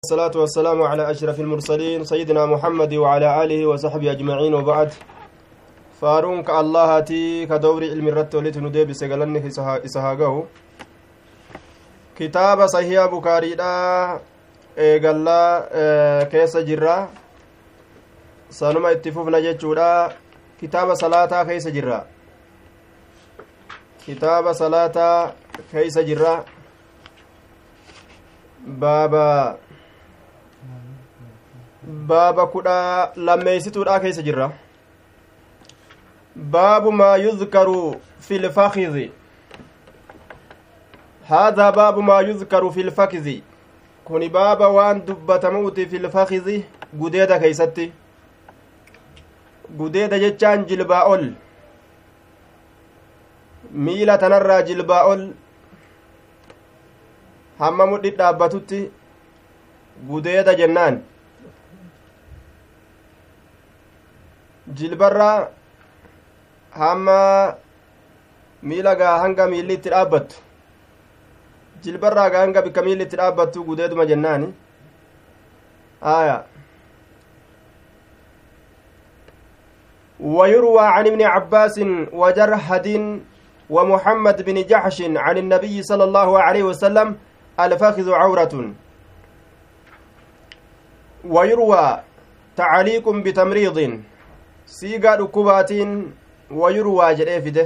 الصلاة والسلام على أشرف المرسلين سيدنا محمد وعلى آله وصحبه أجمعين وبعد فارونك الله تي كدور علم الرد ولتندي بسجلن إسهاقه كتاب صحيح بكاري دا إيقالا كيس جرا سانما اتفوف نججودا كتاب صلاة كيس جرا كتاب صلاة كيس جرا baaba kudha lammeessituudha keessa jirra baabu maa yuzkaru fil fakhidhi haadha baabu maa yuzkaru fil fakhidhi kuni baaba waan dubbatamuuti fil fakhidhi gudeeda keeysatti gudeeda jechaan jilbaa ol miila tanarraa jilbaa ol hamma mudhi dhaabbatutti gudeeda jennaan jilbarraa hamma miilagaa hanga miilli itti dhaabbattu jilbarraa hanga bikka miilli itti dhaabbattu gudeeduma jennaani aya ويروى عن ابن عباس وجرحد ومحمد بن جحش عن النبي صلى الله عليه وسلم الفخذ عورة ويروى تعليق بتمريض سيغا ركبات ويروى جريفده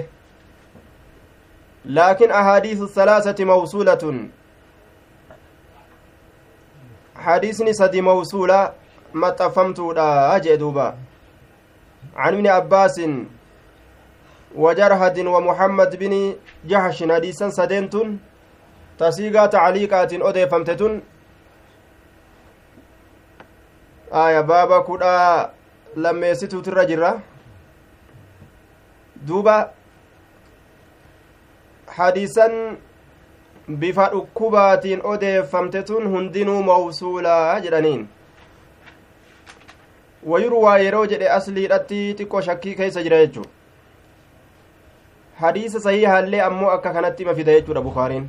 لكن أحاديث الثلاثة موصولة حديثني سدي موصولة ما تفهمت لا أجدوبا عن ابن عباس وجرهد ومحمد بن جحش حديثا سدنتن تسيغا تعليقات أدي فهمتتن آية بابا كدا lammeessituutu irra jirra duuba hadiisan bifa dhukkubaatiin odeeffamtetun hundinuu mawsuulaa jedhaniin wayurwaa yeroo jedhe asliidhatti xiqqoo shakkii keessa jira jechuu hadiisa sahiihaallee ammoo akka kanatti ima fida jechuudha bukaariin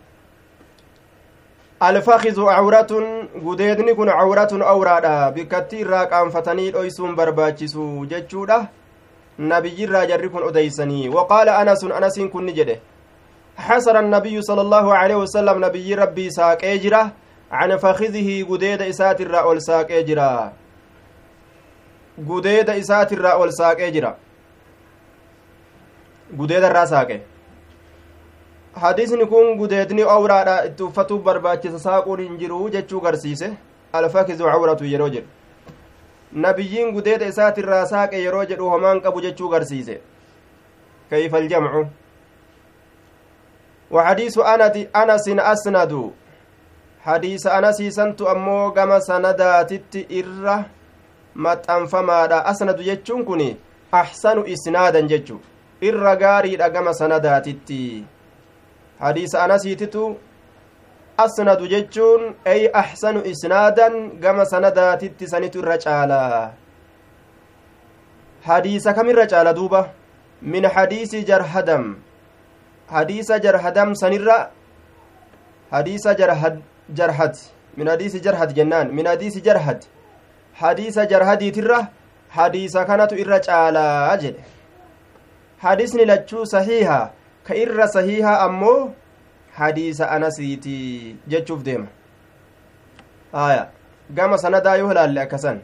alfakizu cawratun gudeedni kun cawratun awraadha bikkatti irraa qaanfatanii dhoysuun barbaachisu jechuudha nabiyyirraa jarri kun odeysanii waqaala anasin kun ni jedhe حسر النبي صلى الله عليه وسلم نبي ربي ساق اجرا عن فخذه قديد إسات الرأول ساق اجرا قديد إسات الرأول ساق اجرا قديد الرأساق حديثني كون قديدني أورادا اتوفتو برباچس ساقون انجرو جچو غرسيسه الفخذ عورة يروجر نبيين قديد إسات الرأساق يروجر وهمان قبو جچو غرسيسه كيف الجمع وحديث أنس أسند حديث أنس سنت أمو كما سنداتت إرّة متأنفما أسند جتشون كني أحسن إسنادا جتشو إرّة غاري كما سنداتت حديث أنس تتو أسند جتشون أي أحسن إسنادا كما سنداتت سنت الرجالة حديث كم الرجالة دوبة من حديث جرهدم حديث جرهدم سنرة حديث جرهد من حديث جرهد جنان من حديث جرهد حديث جرهدي ترى حديث كانت إرج على أجل حديثني لجو صحيحة كإر صحيحة أمو حديث أنسيتي جتشوف ديما آية قام سندا يهلا لأكسن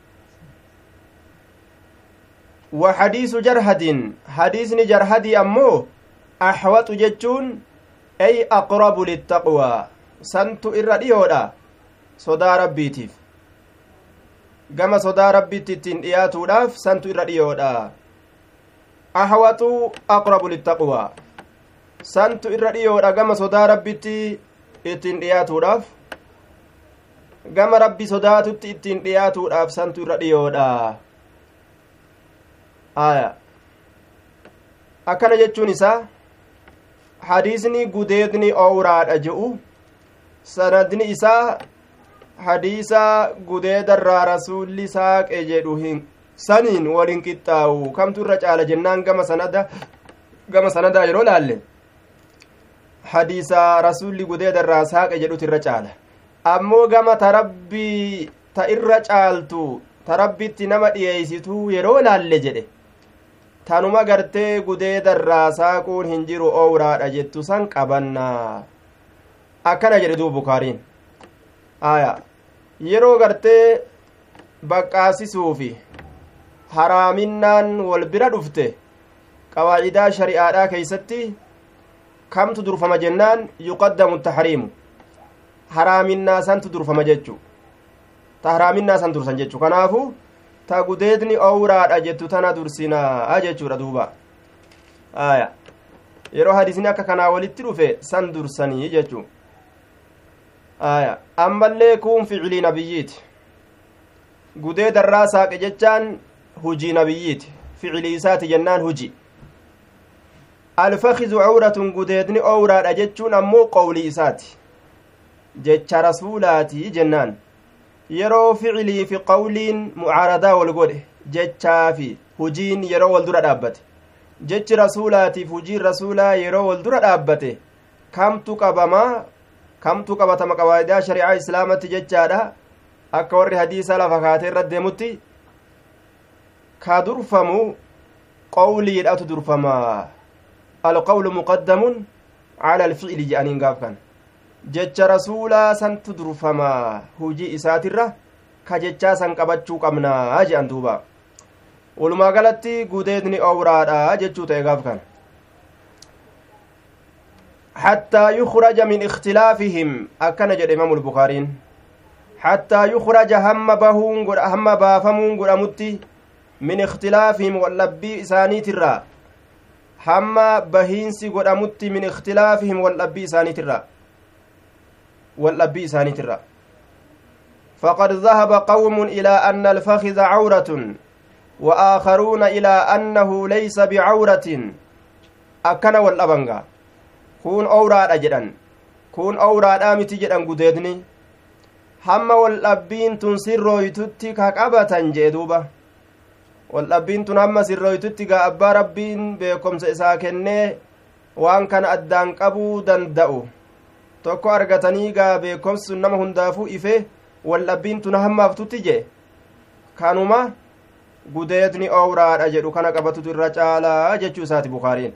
وحديث جرهد حديثني جرهدي أمو أحوط جتشون أي أقرب للتقوى سنت إراديودا صدا ربيتيف كما صدا ربيتين إياتو داف سنت إراديودا أحوط أقرب للتقوى سنت إراديودا كما صدا ربيتي إتين إياتو داف كما ربي صداتو إتين إياتو داف سنت إراديودا آية أكنا جتشون إسا hadiisni gudeedni awraadha jedhu sanadni isaa hadiisa gudeedarraa rasuulli saaqe jedhu hin saniin waliin qixxaawu kamtu irra caala jennaan gama sanadaa yeroo laalle hadiisa rasuulli gudeedarraa saaqe jedhutu irra caala ammoo gama tarabbii ta irra caaltu tarabbitti nama dhiyeeysituu yeroo laalle jedhe tanuma gartee gudeedarraa saaquun hin jiru owraadha jettu san qabannaa akkana jedhe duuba bukaariin aya yeroo gartee baqqaasisuufi haraaminaan wal bira dhufte qawaacidaa shari'aadhaa keeysatti kamtu durfama jennaan yuqaddamu tahriimu haraaminaa santu durfama jechu ta haraaminaa san dursan jechu kanaafu ta gudeedni owraadha jettu tana dursinaa jechuudha duuba aya yeroo hadisni akka kanaa walitti dhufe san dursanii jechu aya ammallee kun ficilii nabiyyiiti gudeedarraa saaqe jechaan hujii nabiyyiiti ficilii isaati jennaan huji alfakizu cawratun gudeedni owraadha jechuun ammoo qawlii isaati jecha rasuulaatii jennaan yeroo ficilii fi qawliin mucaaradaa wal godhe jechaa fi hujiin yeroo wal dura dhaabbate jechi rasuulaatiif hujiin rasuulaa yeroo wal dura dhaabbate kamtu qabatama qawaacidaa shari'aa islaamatti jechaadha akka warri hadiisa lafa kaatee irra deemutti ka durfamu qawliidhatu durfama alqawlu muqaddamun cala alficli je'aniin gaaf kan jecha rasuulaa santu durfama hujii isaatirra ka jechaa san qabachuu qabnaa je'an duuba walumaa galatti gudeedni owraadha jechuu ta'e gaaf kan hattaa yukhraja min ikhtilaafihim akkana jedhe imaamu lbukaariin hattaa yukhraja hamma baafamuun godhamutti min ikhtilaafihim waldhabbii isaaniitirraa hamma bahiinsi godhamutti min ikhtilaafihim waldhabbii isaaniitirra فقد ذهب قوم إلى أن الفخذ عورة وآخرون إلى أنه ليس بعورة أكن والأبنغا كون أوراد أجدن كون أوراد آمت جدن قديدني هم والأبين تنسر يتتي كأبة جدوبة والأبين تنهم سر يتتي كأبا ربين بكم سيساكني وان كان أدان قبو دندأو tokko argatanii gaa beekomsun nama hundaafuu ife waldhabbiin tuna hammaaftutti je kanuma gudeedni owraadha jedhu kana qabatutu irra caalaa jechuu isaati bukaariin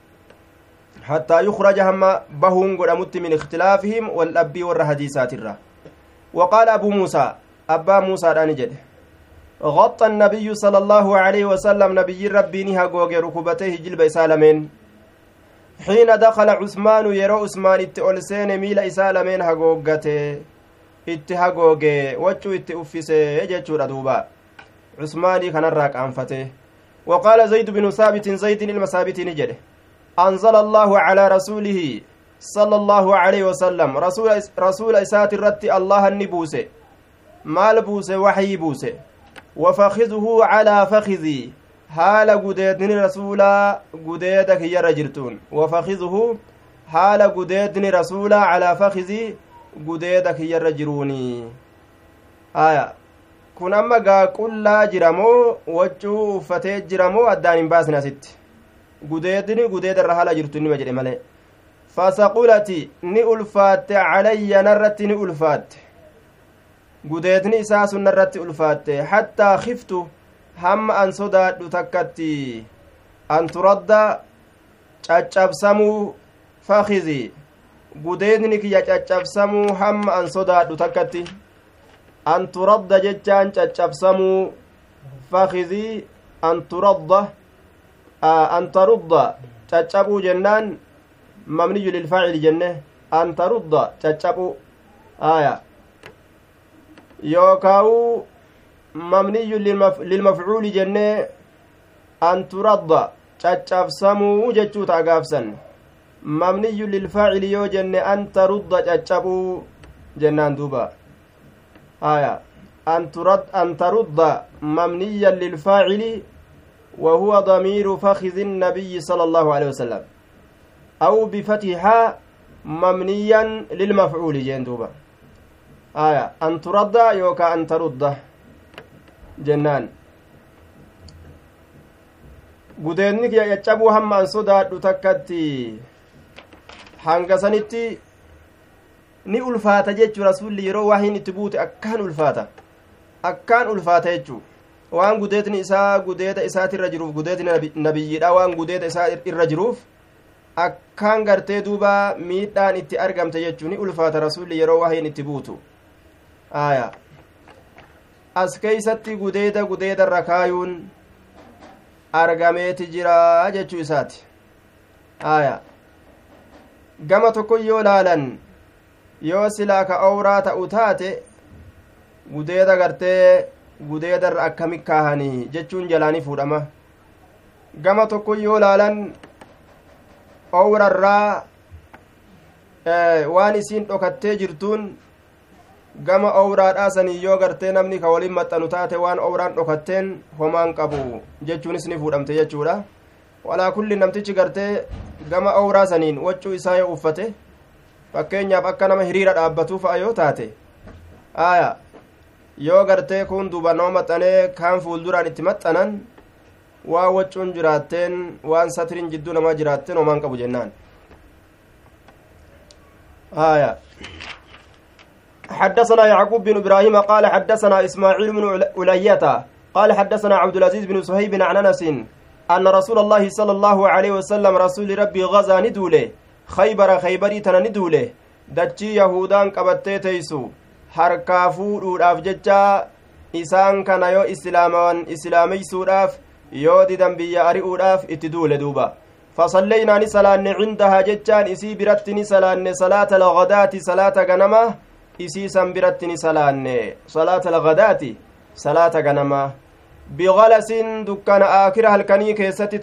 hattaa yukhraja hamma bahuun godhamutti min ikhtilaafihim waldhabbii warra hadiisaatirra waqaala abuu muusaa abbaa muusaadhaani jedhe غطى النبي صلى الله عليه وسلم نبي ربي نها غوغي ركبتيه جلب إسالمين حين دخل عثمان يرى عثمان اتأولسين ميل إسالمين هغوغته اتهغوغي وچو اتأفسه يجتشور دوبا عثماني كان الراك أنفته وقال زيد بن ثابت زيد المثابت نجده أنزل الله على رسوله صلى الله عليه وسلم رسول إسات الرت الله النبوسه مال بوسه وحي بوسه وفخذه على فخذي حال قديدني رسولا قديدك يرجرتون وفخذه حال قديدني رسولا على فخذي قديدك يرجروني آية kun amma gaa qullaa jiramoo waccuu uffatee jiramoo addaan hin baasne asitti gudeedni gudeeda irra haala jirtu nima jedhe malee fasaqulati ni ulfaatte calayya narratti ni ulfaatte gudeedni isaa sun narratti ulfaatte hattaa khiftu hamma an sodaadhu takkatti an turadda caccabsamuu fakizi gudeedni kiyya caccabsamuu hamma an sodaadhu takkatti an turadda jechaan caccabsamuu fakizii an turadda an tarudda caccabuu jennaan mabniyyu lilfaacili jenne an tarudda caccabuu aya yookaawu mabniyyu lilmafcuuli jenne an turadda caccabsamuu jechuu ta'a gaafsan mabniyyu lilfaacili yoo jenne an tarudda caccabuu jennaan duuba آية أن ترد مبنيا للفاعل وهو ضمير فخذ النبي صلى الله عليه وسلم أو بفتحها مبنيا للمفعول جندوبا آية أن ترد يوكا أن ترد جنان قدينك يجبو هم أن صداد تكتي hanga sanitti ni ulfaata jechuu rasuulli yeroo wahiin itti buute akkaan ulfaata jechuu waan gudeetni isaa gudeeta isaatirra jiruuf gudeetni nabiyyiidha waan gudeeta isaa irra jiruuf akkaan gartee duuba miidhaan itti argamte jechuu ni ulfaata rasuulli yeroo wahiin itti buutu aya as keeysatti gudeeda irra kaayuun argameeti jira jechuu isaati aya gama tokko yoo laalan yoo silaa ka awraa ta'u taate gudeeda gartee gudeeda irra akkami kaahanii jechuun jalaanii fuudhama gama tokko yoo laalan awrarraa waan isiin dhokattee jirtuun gama awraadhaa sanii yoo gartee namni ka waliin maxxanu taate waan awraan dhokatteen homaan qabu jechuunis ni fuudhamte jechuudha walaa kulli namtichi gartee gama awraa saniin waccuu isaa yoo uffate fakkeenyaaf akka nama hiriira dhaabbatuu fa'a yoo taate aya yoo gartee kun duuba nama maxxanee kaan fuulduraan itti maxxanan waan waccuun jiraatteen waan satiriin jidduu namaa jiraatteen homaan qabu jennaan aya حدثنا يعقوب بن إبراهيم قال حدثنا إسماعيل بن ألية قال حدثنا عبد العزيز بن صهيب عن أنس أن رسول الله صلى الله عليه وسلم رسول ربي غزا ندوله خيبري تنا ندوله دجي يهودان قبتي تيسو harkaa fuudhuudhaaf jecha isaan kana yoo islaameysuudhaaf yoo didan biyya ari'uudhaaf itti duule duuba fasalleynaa ni salaanne cindahaa jechaan isii biratti ni salaanne salaata alghadaati salaata ganama isii san biratti ni salaanne salaata alghadaati salaata ganama bigalasin dukkana aakira halkanii keessatti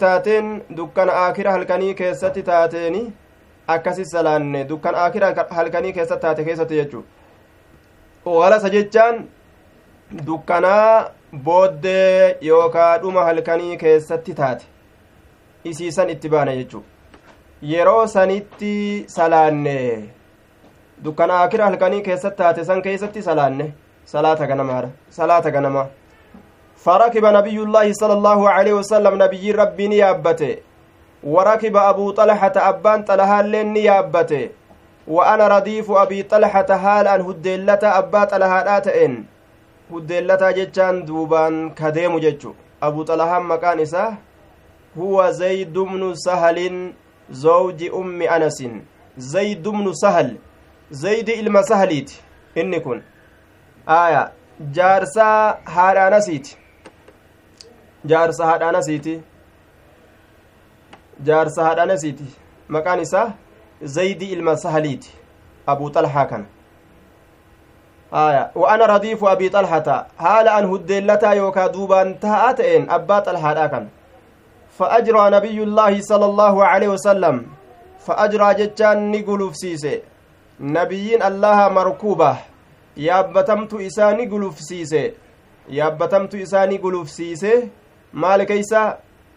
taateeni akkasi salaanne dukkan aakira halkanii keessatti taate keessatti jechuu galasa jechaan dukkanaa booddee yookaa dhuma halkanii keessatti taate isiisan itti baana jechuu yeroo sanitti salaanne dukkana aakira halkanii keessatti taate san keessatti salaanne salaata ganama فركب نبي الله صلى الله عليه وسلم نبي ربي نيابته وركب أبو طلحة أبان طلحة لين نيابته وأنا رديف أبي طلحة حال أن هدلة أبا طلحة آتئن هدلة جتشان دوبان كديم جتشو أبو طلحة مكان إساه هو زيد بن سهل زوج أم أنس زيد بن سهل زيد إلما سهليت إني كن آية جارسا هارانسيت jaarsa haadhanasiiti maqaan isaa zaydi ilma sahaliiti abuu xalhaa kana wa ana radiifu abii xalhata haala an huddeellataa yookaa duubaan taa'aa ta'een abbaa xalhaadhaa kan فأجرى نبي الله صلى الله عليه وسلم فأجرى جتان نقلفسيس نبيين الله مركوبة يابتمت إساني قلفسيس مالك إيسا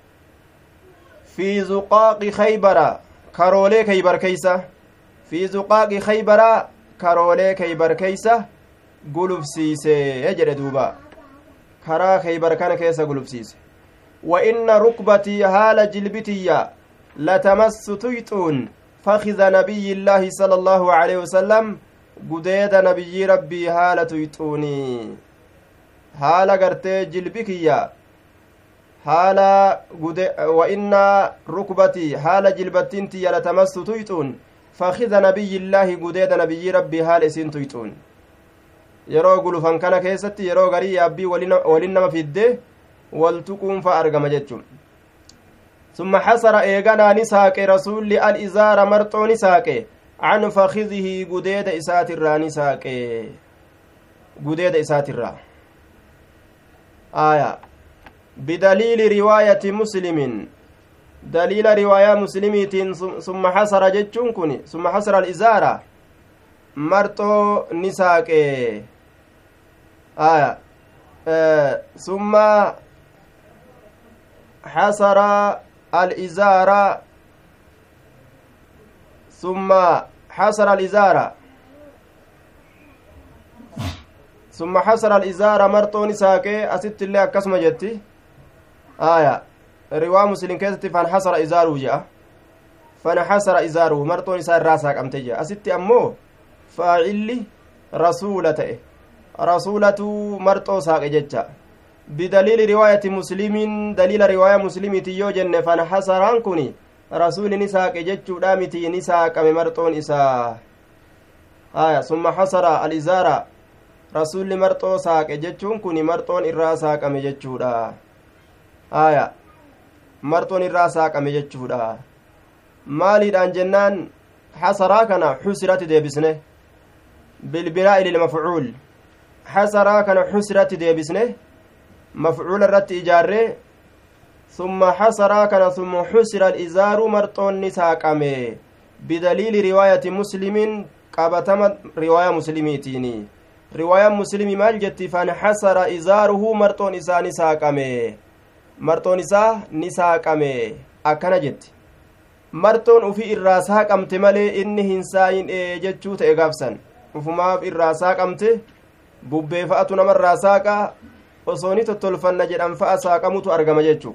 في زقاق خيبر كارولي خيبر كيسا في زقاق خيبر كارولي خيبر كيسا قلفسيس يجري دوبا كرا خيبر كان كيسا قلفسيس وإن ركبتي هال جلبتي لتمس تيتون فخذ نبي الله صلى الله عليه وسلم قديد نبي ربي هال تيتوني هال قرتي جلبكيا هال وإن ركبتي هال جلبتنتي لتمس تيتون فخذ نبي الله قديد نبي ربي هال اسين تيتون يرو قلوفان كان كيستي يرو غري أبي ولنما في الده والتقوم فأرقم جتشم ثم حصر إيغانا نساك رسول الإزار مرطو نساك عن فخذه قديد إساتر نساك قديد إساتر آية بدليل رواية مسلم دليل رواية مسلمة ثم حصر جتشم كني ثم حصر الإزار مرطو نساك آية ثم حصر الإزار ثم حصر الإزار ثم حصر الإزار مرطون ساكي أست الله كسم جتي آية رواية مسلم كيستي فانحصر إزاره جاء فانحصر إزاره مرطون سار راسك أمتجا أست أمو faa'illi rasuula ta'e rasuulatu marxoo saaqe jecha bidaliili riwaayati muslimin daliila riwaaya muslimiiti yoo jenne fanxasaraan kun rasuuli ni saaqe jechuudha miti ni saaqame marxoon isaa haya summa xasara alizaara rasuulli marxoo saaqe jechuun kun marxoon irraa saaqame jechuudha haya marxoon irraa saaqame jechuudha maaliidhaan jennaan xasaraa kana xusirati deebisne bilbinaa'i lilmafcuul xasaraa kana xusirati deebisne mafcuula irratti ijaarree summa xasaraa kana summa xusira alizaaru marxoonni saaqame bidaliili riwaayati muslimin qabatama riwaaya muslimiitiini riwaayaan muslimii maal jetti fanxasara izaaruhu marxoon isaa ni saaqame marxoon isaa ni saaqame akkana jetti marxoon ufii irraa saaqamte malee inni hin saayin'e jechuu ta'e gaafsan ufumaaf irraa saaqamte bubbee fa'atu namarraa saaqa osoo ni tottolfanna jedhan fa'a saaqamutu argama jechuu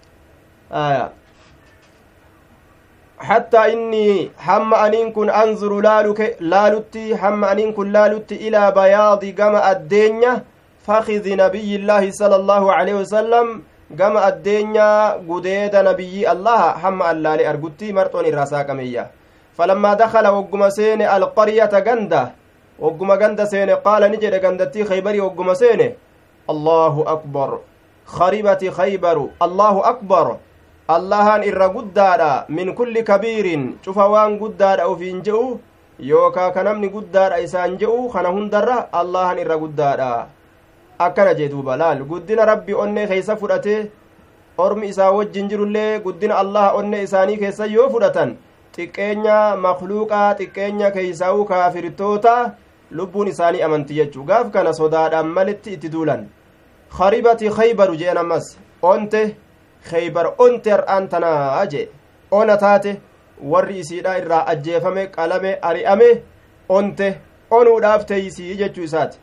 حتى إني هم أنين كن أنظر لالتي هم أنين كن لالتي إلى بياض جمع الدنيا فخذ نبي الله صلى الله عليه وسلم جمع الدنيا قديد نبي الله هم اللالي أرقتي مرتون الرساك مية فلما دخل وقم سين القرية جندة وقم جندة سين قال نجد جندتي خيبري وقم سين الله أكبر خربت خيبر الله أكبر allahan irra guddaadha min kulli kabiirin cufa waan guddaadha ufiin je'u yookaa ka namni guddaadha isaan je'u kana hundarra allahan irra guddaadha akkana jee duuba laal guddina rabbi onne keessa fudhate ormi isaa wajjin jirullee guddina allaha onne isaanii keessa yoo fudhatan xiqqeenya makluuqaa xiqqeenya keeysaa'u kaafirtoota lubbuun isaanii amanti jechuu gaaf kana sodaadhaan malitti itti duulan kharibati khaybaru jeen ammas onte khaybar onte har'aan tanaa jee ona taate warri isiidha irraa ajjeefame qalame ari'ame onte onuudhaaf teeysii jechuu isaati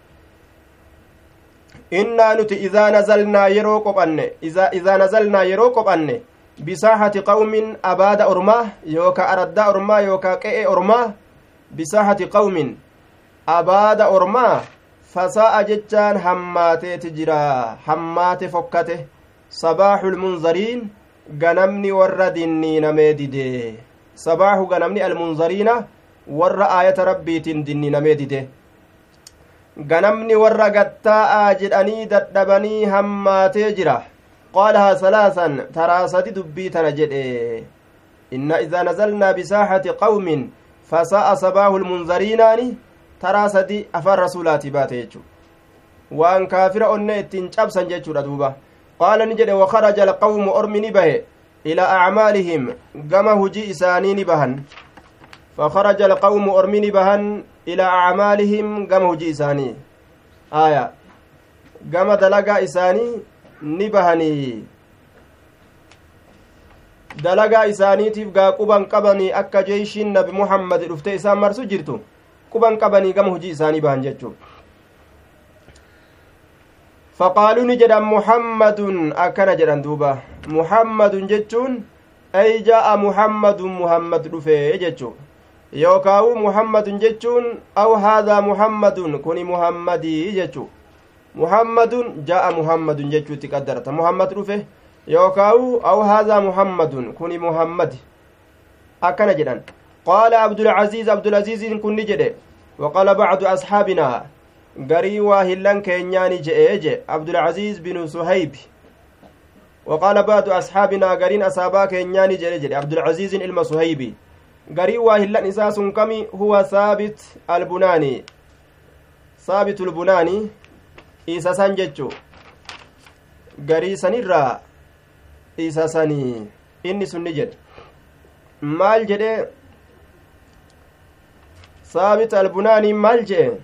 innaa nuti idaa nazalnaa yeroo qophanne bisaaxati qawmin abaada ormaa yookaa araddaa ormaa yookaa qe'e ormaa bisaaxati qawmin abaada ormaa fasaa'a jechaan hammaateeti jira hammaate fokkate sabaaxul munzariin ganamni warra dinniinamee dide sabaaxu ganamni almunzariina warra aayata rabbiitiin dinniinamee dide ganamni warra gattaa'aa jedhanii dadhabanii hammaatee jira qaalahaa salaasan taraa sadi dubbii tana jedhe inna idaa nazalnaa bisaaxati qawmin fasaa'a sabaaxu lmunzariinaani taraa sadi afaan rasuulaatii baate jechuu waan kaafira onne ittiin cabsan jechuudha duuba qaala ni jedhe wakaraja alqawmu ormi ni bahe ilaa acmaalihim gama hujii isaanii ni bahan fakaraja alqawmu ormi ni bahan ilaa acmaalihim gama hujii isaanii aya gama dalagaa isaanii ni bahanii dalagaa isaaniitiif gaa quban qabanii akka jeeshiin nabi muhammad dhufte isaan marsu jirtu quban qabanii gama hujii isaanii bahan jechuu فقالوا نجد محمد أكن جدًا دوبا محمد جتون أي جاء محمد رفي جتو يوكاو محمد جتون أو هذا محمد كوني محمدي جتو محمد جاء محمد جتو تقدرت محمد رفي يوكاو أو هذا محمد كوني محمد أكن جدًا قال عبد العزيز كن نجد وقال بعض أصحابنا garii waa hillan keenyaani je'e abdulcaziiz binu suhayb waqaala baadu asxaabinaa gariin asaabaa keenyaani jedhe abdulcaziizin ilma suhaybi garii waa hillan isaa sun kami huwa saabit albunaani saabitulbunaani isa san jechu garii sanirraa isa sanii inni sunni jedhe maal jedhe saabit albunaani maal jedhe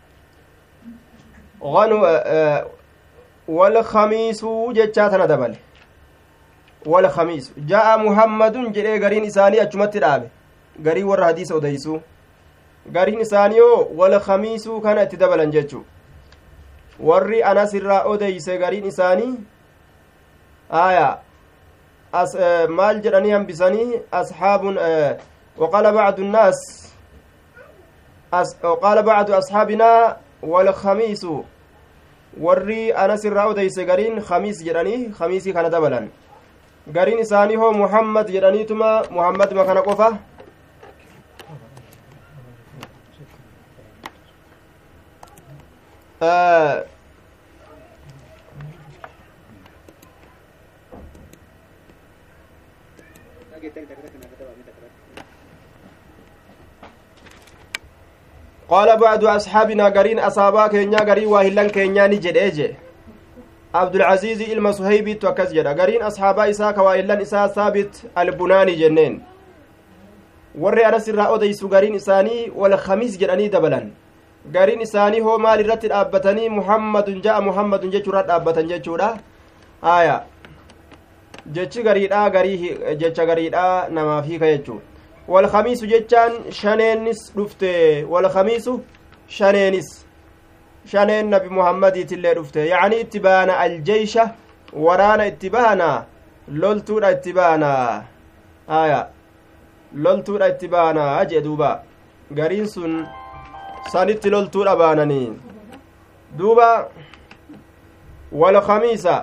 والخميس جتاتنا دبل والخميس جاء محمد جري غرين إساني أجمت رابي غري ور حديث وديسو غرين إسانيو والخميس كانت دبلا جتشو ورّي أنا سراء وديس غرين إساني آية مال جراني هم بساني أصحاب وقال بعض الناس qaala bacdu asxaabinaa walkhamiisu warri anas irraa odeyse gariin khamiis jedhanii khamiisii kana dabalan gariin isaanii hoo muhammad jedhaniituma muhammadma kana qofa qaala bacdu asxaabinaa gariin asaabaa keenyaa garii waahillan keenyaa ni jedhee je abdulcaziizi ilma suhaybiittu akkas jedha gariin asxaabaa isaa ka waahillan isaa saabit albunaanii jenneen warri anas irraa odeysu gariin isaanii wal khamiis jedhanii dabalan gariin isaanii hoo maal irratti dhaabbatanii muhammadun ja'a muhammadun jechuurra dhaabbatan jechuudha aya jechi gariidha garii jecha gariidha namaaf hiika jechuu walkhamiisu jechaan shaneenis dhufte walkhamiisu shaneenis shaneen nabi muhammadiitillee dhufte yacni itti baana aljeysha waraana itti baana loltuudha itti baana aya loltuudha itti baana jee duuba gariin sun sanitti loltuudha baananii duuba walkhamiisa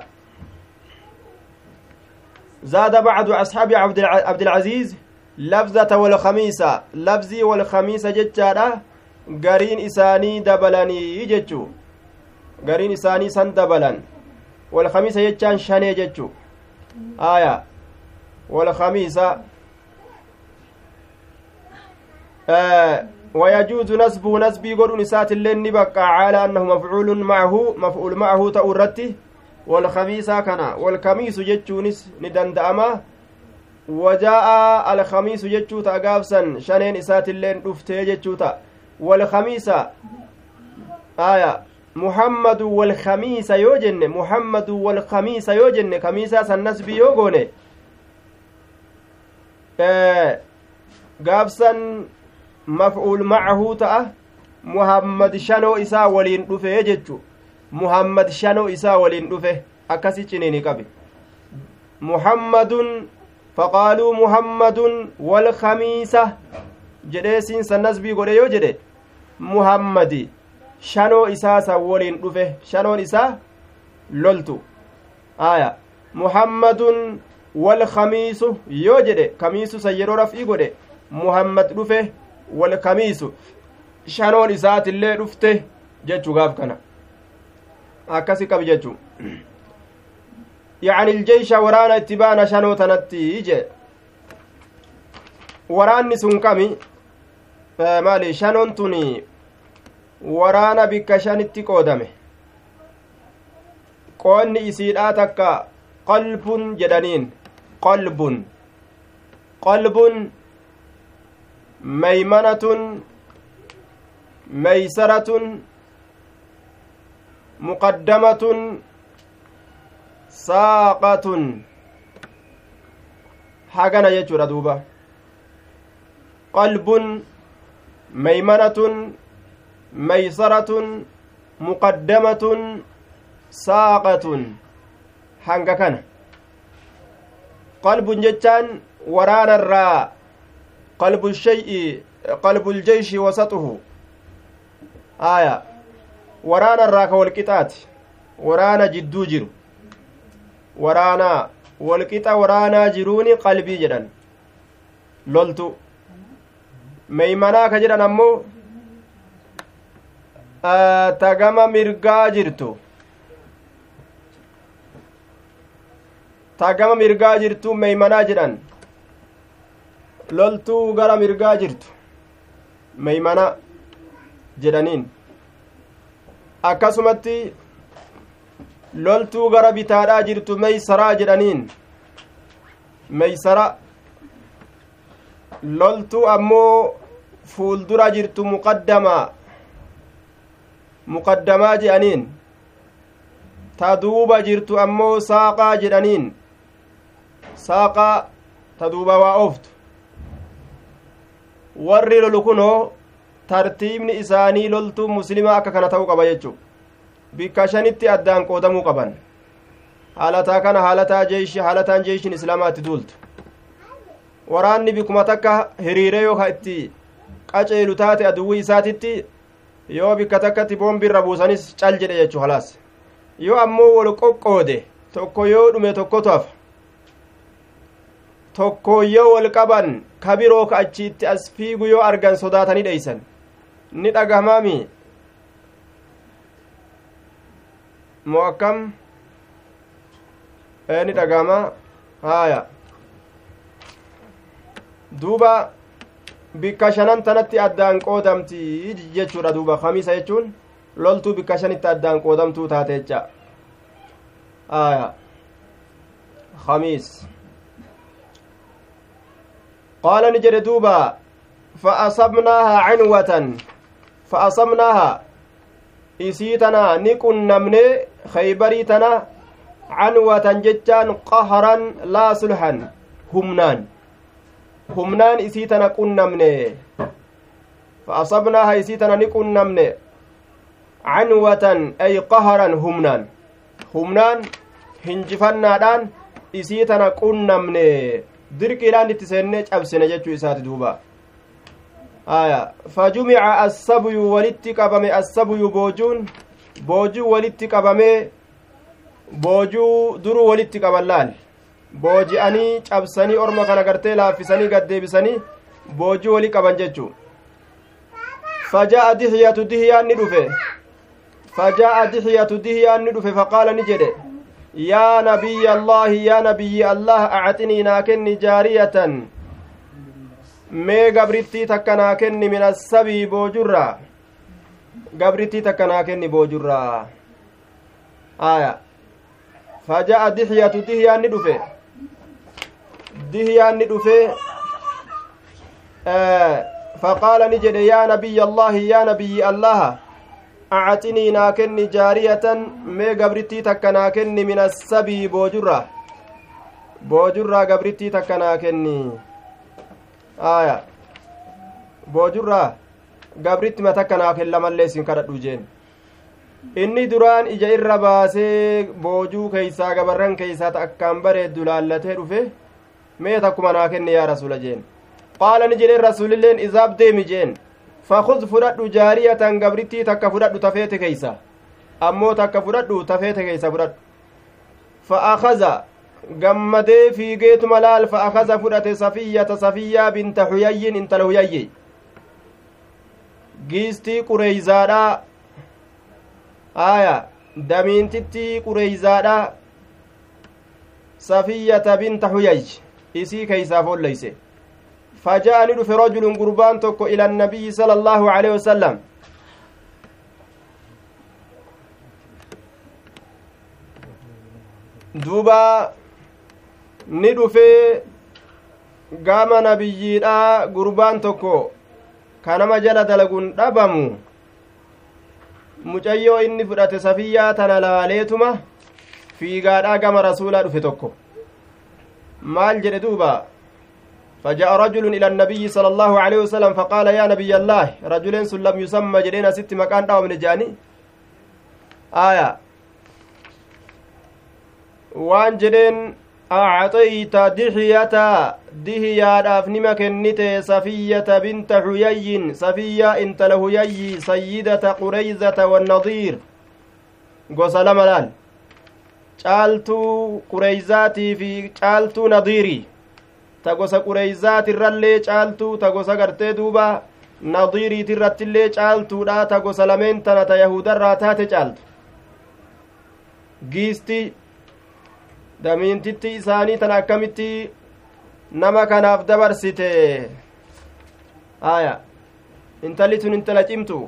zaada bacdu asxaabi cabdilcaziiz lafzata walkhamiisa lafzii walkhamiisa jechaadha gariin isaanii dabalanii jechu gariin isaanii san dabalan walkhamiisa jechaan shanee jechu aya walkhamiisa ويجوز نسبه نسبي قرن سات اللين نبقى على أنه مفعول معه تأورته والخميسة كان والخميس جتشونس ندندأما وجاء الخميس جتشو تأقافسا شنين سات اللين رفته جتشوتا والخميسة آية محمد والخميس يوجن محمد والخميس يوجن خميسة سنسبي يوغوني قافسا مفعول معه تأه محمد شنو إسا ولين رفه جتشو محمد شنو إسا ولين رفه أكسي چنيني قبي محمد فقالوا محمد والخميسة جديسين سنسبي قولي جدي محمد شنو إسا سولين رفه شنو إسا لولتو آية محمد والخميس يوجد خميس سيرو رفئي قولي محمد رفه والخميس شنو إسات اللي رفته جتشو غاف كنا أكسي قبي جتشو يعني الجيش ورانا اتبانا شنو تنتي يجي waraanni sun kami maali shanoon tuni waraana bikka shanitti qoodame qoonni isiidhaa takka qalbun jedhaniin qalbun maymanatun maysaratun muqaddamatun saaqatun hagana jechuudha duuba qalbun maymanatun maysaratun muqaddamatun saaqatun hanga kana qalbun jechaan waraanarraa qalbu shay'i qalbul jayshi wasatuhu aya waraanarraa ka walqixaati waraana jidduu jiru waraana walqixa waraanaa jiruuni qalbii jedhan loltu meeymanaa ka jedhan ammoo tagama mirgaa jirtu tagama mirgaa jirtu meeymanaa jedhan loltuu gara mirgaa jirtu meeymana jedhaniin akkasumatti loltuu gara bitaadhaa jirtu meeysaraa jedhaniin meeysara loltuu ammoo fuuldura jirtu muqaddamaa jedhaniin ta duuba jirtu ammoo saaqaa jedhaniin saaqaa ta duuba waa ooftu warri lolu kunoo tartiibni isaanii loltuu muslimaa akka kana ta'uu qaba jechu bikka shanitti addaan qoodamuu qaban haalataa kana haalataan jeeshin islaamaatti duultu waraanni bikkuma takka hiriiree yookaa itti qaceelu taate aduwwii isaatitti yoo bikka takkatti boombiirra buusanis cal jedhe jechuu halaas yoo ammoo wal qoqqoode tokko yoo dhume tokkotu hafa tokko yoo wal qaban kabiroo ka achiitti as fiigu yoo argan sodaatanii dheeysan ni dhagahamaami moo akkam ni dhagahama haaya duuba bikka shanan tanatti addaan qoodamti jechuudha duuba khamiisa jechuun loltuu bikka shanitti addaan qoodamtuu taate jecha haaya khamiis qaala ni jedhe duuba fa'asabnaaha isii tana ni qunnamne khaybarii tana canwatan jechaan qaharan laa sulhan humnaan isii tana qunnamne fa'asabnaaha isii tana ni qunnamne canwatan ay qaharan humnaan hinjifannaadhaan isii tana qunnamne dirqiidhaan itti seennee cabsine jechuu isaati duuba aya fajumica assabuyu walitti qabame assabuyu boojuu walitti qabame boojuu duruu walitti qaban laal booji'anii cabsanii orma kana gartee laaffisanii gaddeebisanii boojuu walii qaban jechuu fajaa'a dihiyatu dihiyaan ni dhufe faqaala ni jedhe yaa nabiyya allaahi yaa nabiyyi allah acxinii naa kenni jaariyatan mee gabrittii takka naa kenni min assabii boojurraa gabrittii takka naa kenni boojurraa aya fajaa'a dihiyatu dihiyaan ni dhufe faqaala ni jedhe yaa nabiyya allaahi yaa nabiyyi allaha acxinii naa kenni jaariyatan mee gabrittii takka naa kenni min assabii boojurraa gabrittii takka naa kenni aya boojurraa gabrittima takka naa kellamallee isin kadhadhu jeen inni duraan ija irra baasee boojuu keeysaa gabarran keeysaa ta akkaan bareeddu laallatee dhufe mee takkuma naa kenni yaa rasula jeen qaala ni jedheen rasulilleen izaab deemi jeen fakuz fudhadhu jaariyatan gabrittii takka fudhadhu tafeete keeysa ammoo takka fudhadhu tafeete keeysa fudhadhu fa'akaza gammadee fiigeetuma laal fa'akaza fudhate safiyyaa binta huyayyin intala huyayyi giistii qureeyzaadha aya damiintittii qureeyzaadha safiyyata binta huyayy isii keeysaaf olleyse فجاء ندف رجل قربان توكو إلى النبي صلى الله عليه وسلم دوبا ندف قام نبينا قربان توكو كان مجال دلقون دبمو mucayyoo inni fudhate safiyyaa tana laaleetuma fiigaadhaa gama rasuulaa dhufe tokko maal jedhe duuba فجاء رجل إلى النبي صلى الله عليه وسلم فقال يا نبي الله رجل لم يسمى جدينا ست مكان أو من جاني آية وان جدين أعطيت دهية أفنما كنت صفية بنت حيي صفية انت لهيي سيدة قريزة والنظير قصة ملال caaltu qureyzaatii fi caaltuu nadiirii ta gosa qureyzaati irrallee caaltuu ta gosa gartee duuba nadiiriiti irrattillee caaltuudha ta gosa lameen tana ta yahudarraa taate caaltu giisti damiintitti isaanii tana akkamitti nama kanaaf dabarsite aya intalli tun intala cimtu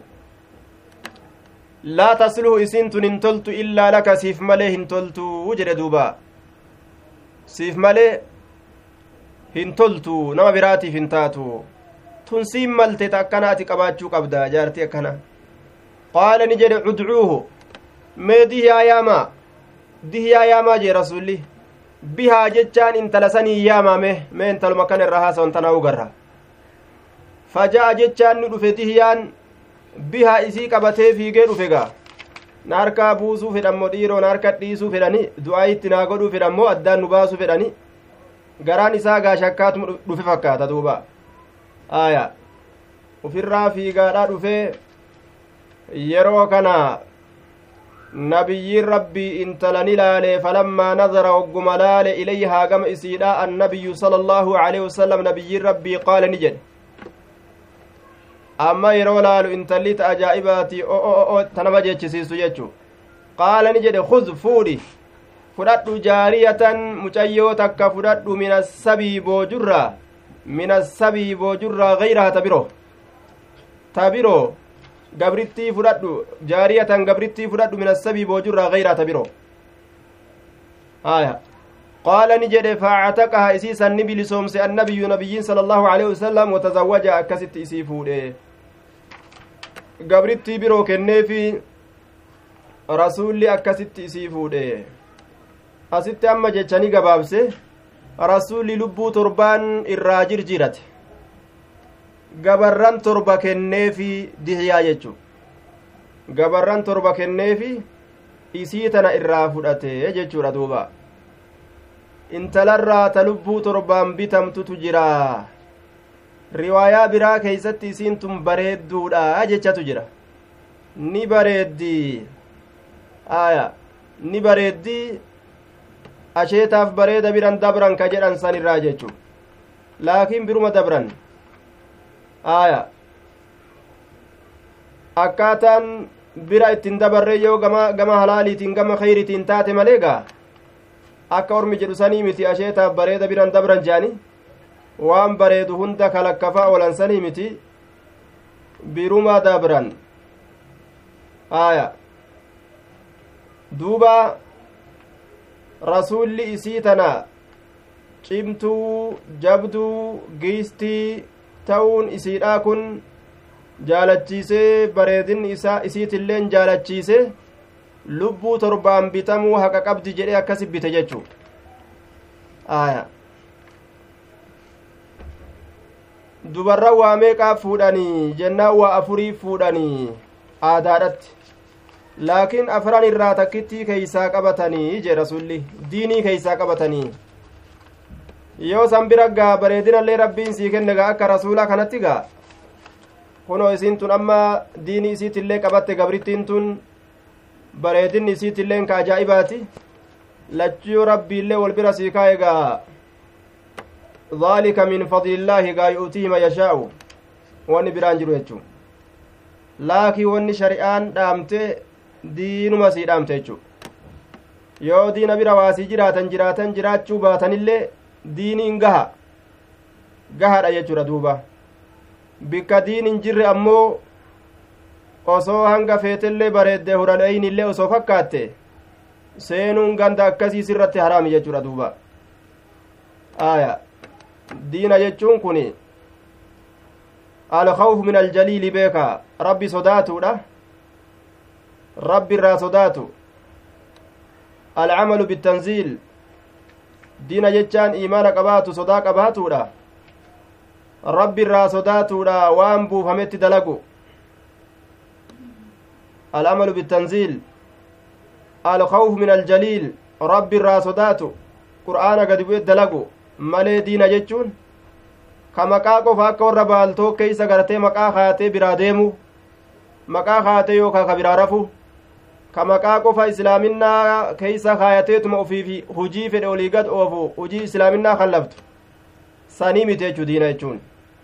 laa tasluhu isin tun hin toltu illaa laka siif malee hin toltu jedhe duuba siif malee hin toltu nama biraatiif hin taatu tun siin malte ta akkana ati qabaachuu qabda jaartii akkana qaala ni jedhe udcuuhu mee dihiyaa yaamaa jee rasulli bihaa jechaan intala sanii yaamame mee intaluma kana irra haasawan tanaa ugarra faja'a jechaan ni dhufe dihiyaan bihaa isii qabatee fiigee dhufe gaa na harkaa buusuu fedhammoo dhiiroo na harka dhiisuu fedhani du'aa itti naa godhuu fedhammoo addaan nu baasuu fedhani garaan isaa gaa shakkaatuma dhufe fakkaata duuba aya ufirraa fiigaadhaa dhufee yeroo kana nabiyyiin rabbii intalan ilaale falammaa nadara ogguma laale ilayhaa gama isiidha annabiyyu sala allaahu aleyhi wasalam nabiyyiin rabbii qaala ni jedhe amma yeroo laalu intalli ta ajaa'ibaati tanama jechisiisu jechu qaala ni jedhe khuz fuudhi fudhadhu jaariyatan mucayyoo takka fudhadhu minassabii boojurraa gayraha tabiroo gabrittii fudhadhu jaariyatan gabrittii fudhadhu minassabii boojurraa gayraha tabiroo aya qaala ni jedhe faactaqaha isii san ni bilisoomse annabiyyu nabiyyiin sala allaahu aleyhi wasalam watazawwaja akkasitti isii fuudhe gabrittii biroo kenneefi rasuulli akkasitti isii fuudhe asitti amma jechanii gabaabse rasuulli lubbuu torbaan irraa jirjirate gabarran torba kenneefi dihiyaa jechu gabarran torba kenneefi isii tana irraa fudhate jechuudha duuba intalarraa ta lubbuu torbaan bitamtutu jira riwaayaa biraa keeysatti isiin tun bareedduudha jechatu jira ni bareeddi aya ni bareeddi asheetaaf bareeda biran dabran ka jedhan san irraa jechu laakiin biruma dabran aya akkaataan bira ittiin dabarre yoo gama halaaliitiin gama khayriitiin taate maleegaa akka ormi jedhu sanii miti asheetaaf bareeda biran dabran jaani waan bareedu hunda kalakkafaa oolan sanii miti biruma dabran aya duuba rasuulli isii tana cimtuu jabduu giistii ta'uun isiidhaa kun jaalachiisee bareedinni isaa isiitilleen jaalachiise lubbuu torbaan bitamuu haqa qabdi jedhee akkasi bite jechuu aya dubarran waa meeqaa fuudhanii jennaan waa afurii fuudhanii aadaadhatti laakiin afran irraa takkittii keeysaa qabatanii jee rasulli diinii keeysaa qabatanii yoo san bira gaa bareedinallee rabbiin sii kenne gaa akka rasuulaa kanatti gaa kunoo isiin tun amma diinii isiitillee qabatte gabrittiin tun bareedinni isiitilleen ka ajaa'ibaati lachuu rabbiillee wal bira sii kaa'e gaa dhaalika min fadlillaahi gaa yu'tiihi man yashaa'u wanni biraan jiru jechuu laakii wanni shari'aan dhaamte diinuma sii dhaamte jechuu yoo diina bira waasii jiraatan jiraachuu baatanillee diiniin gahadha jechuudha duuba bikka diin hin jirre ammoo osoo hanga feetellee bareedde huraleeynillee osoo fakkaatte seenuun ganda akkasii sirratti haraami jechuudha duuba aya diina jechuun kun alkhawfu min aljaliili beeka rabbi sodaatuudha rabbi irraa sodaatu alcamalu bitanziil diina jechaan iimaana qabaatu sodaa qabaatuudha rabbi irraa sodaatuudha waan buufametti dalagu alcamalu bitanziil alkhawfu min aljaliil rabbi irraa sodaatu qur'aana gadi bu'e dalagu malee diina jechuun ka maqaa qofa akka warra baaltoo keeysa gartee maqaa kaatee biraa deemu maqaa kaatee yookaa ka biraa rafu ka maqaa qofa islaaminaa keeysa kaayateetuma ufiifi hujii fedhe olii gad oofu hujii islaaminaa kan laftu sanii miti jechuu diina jechuun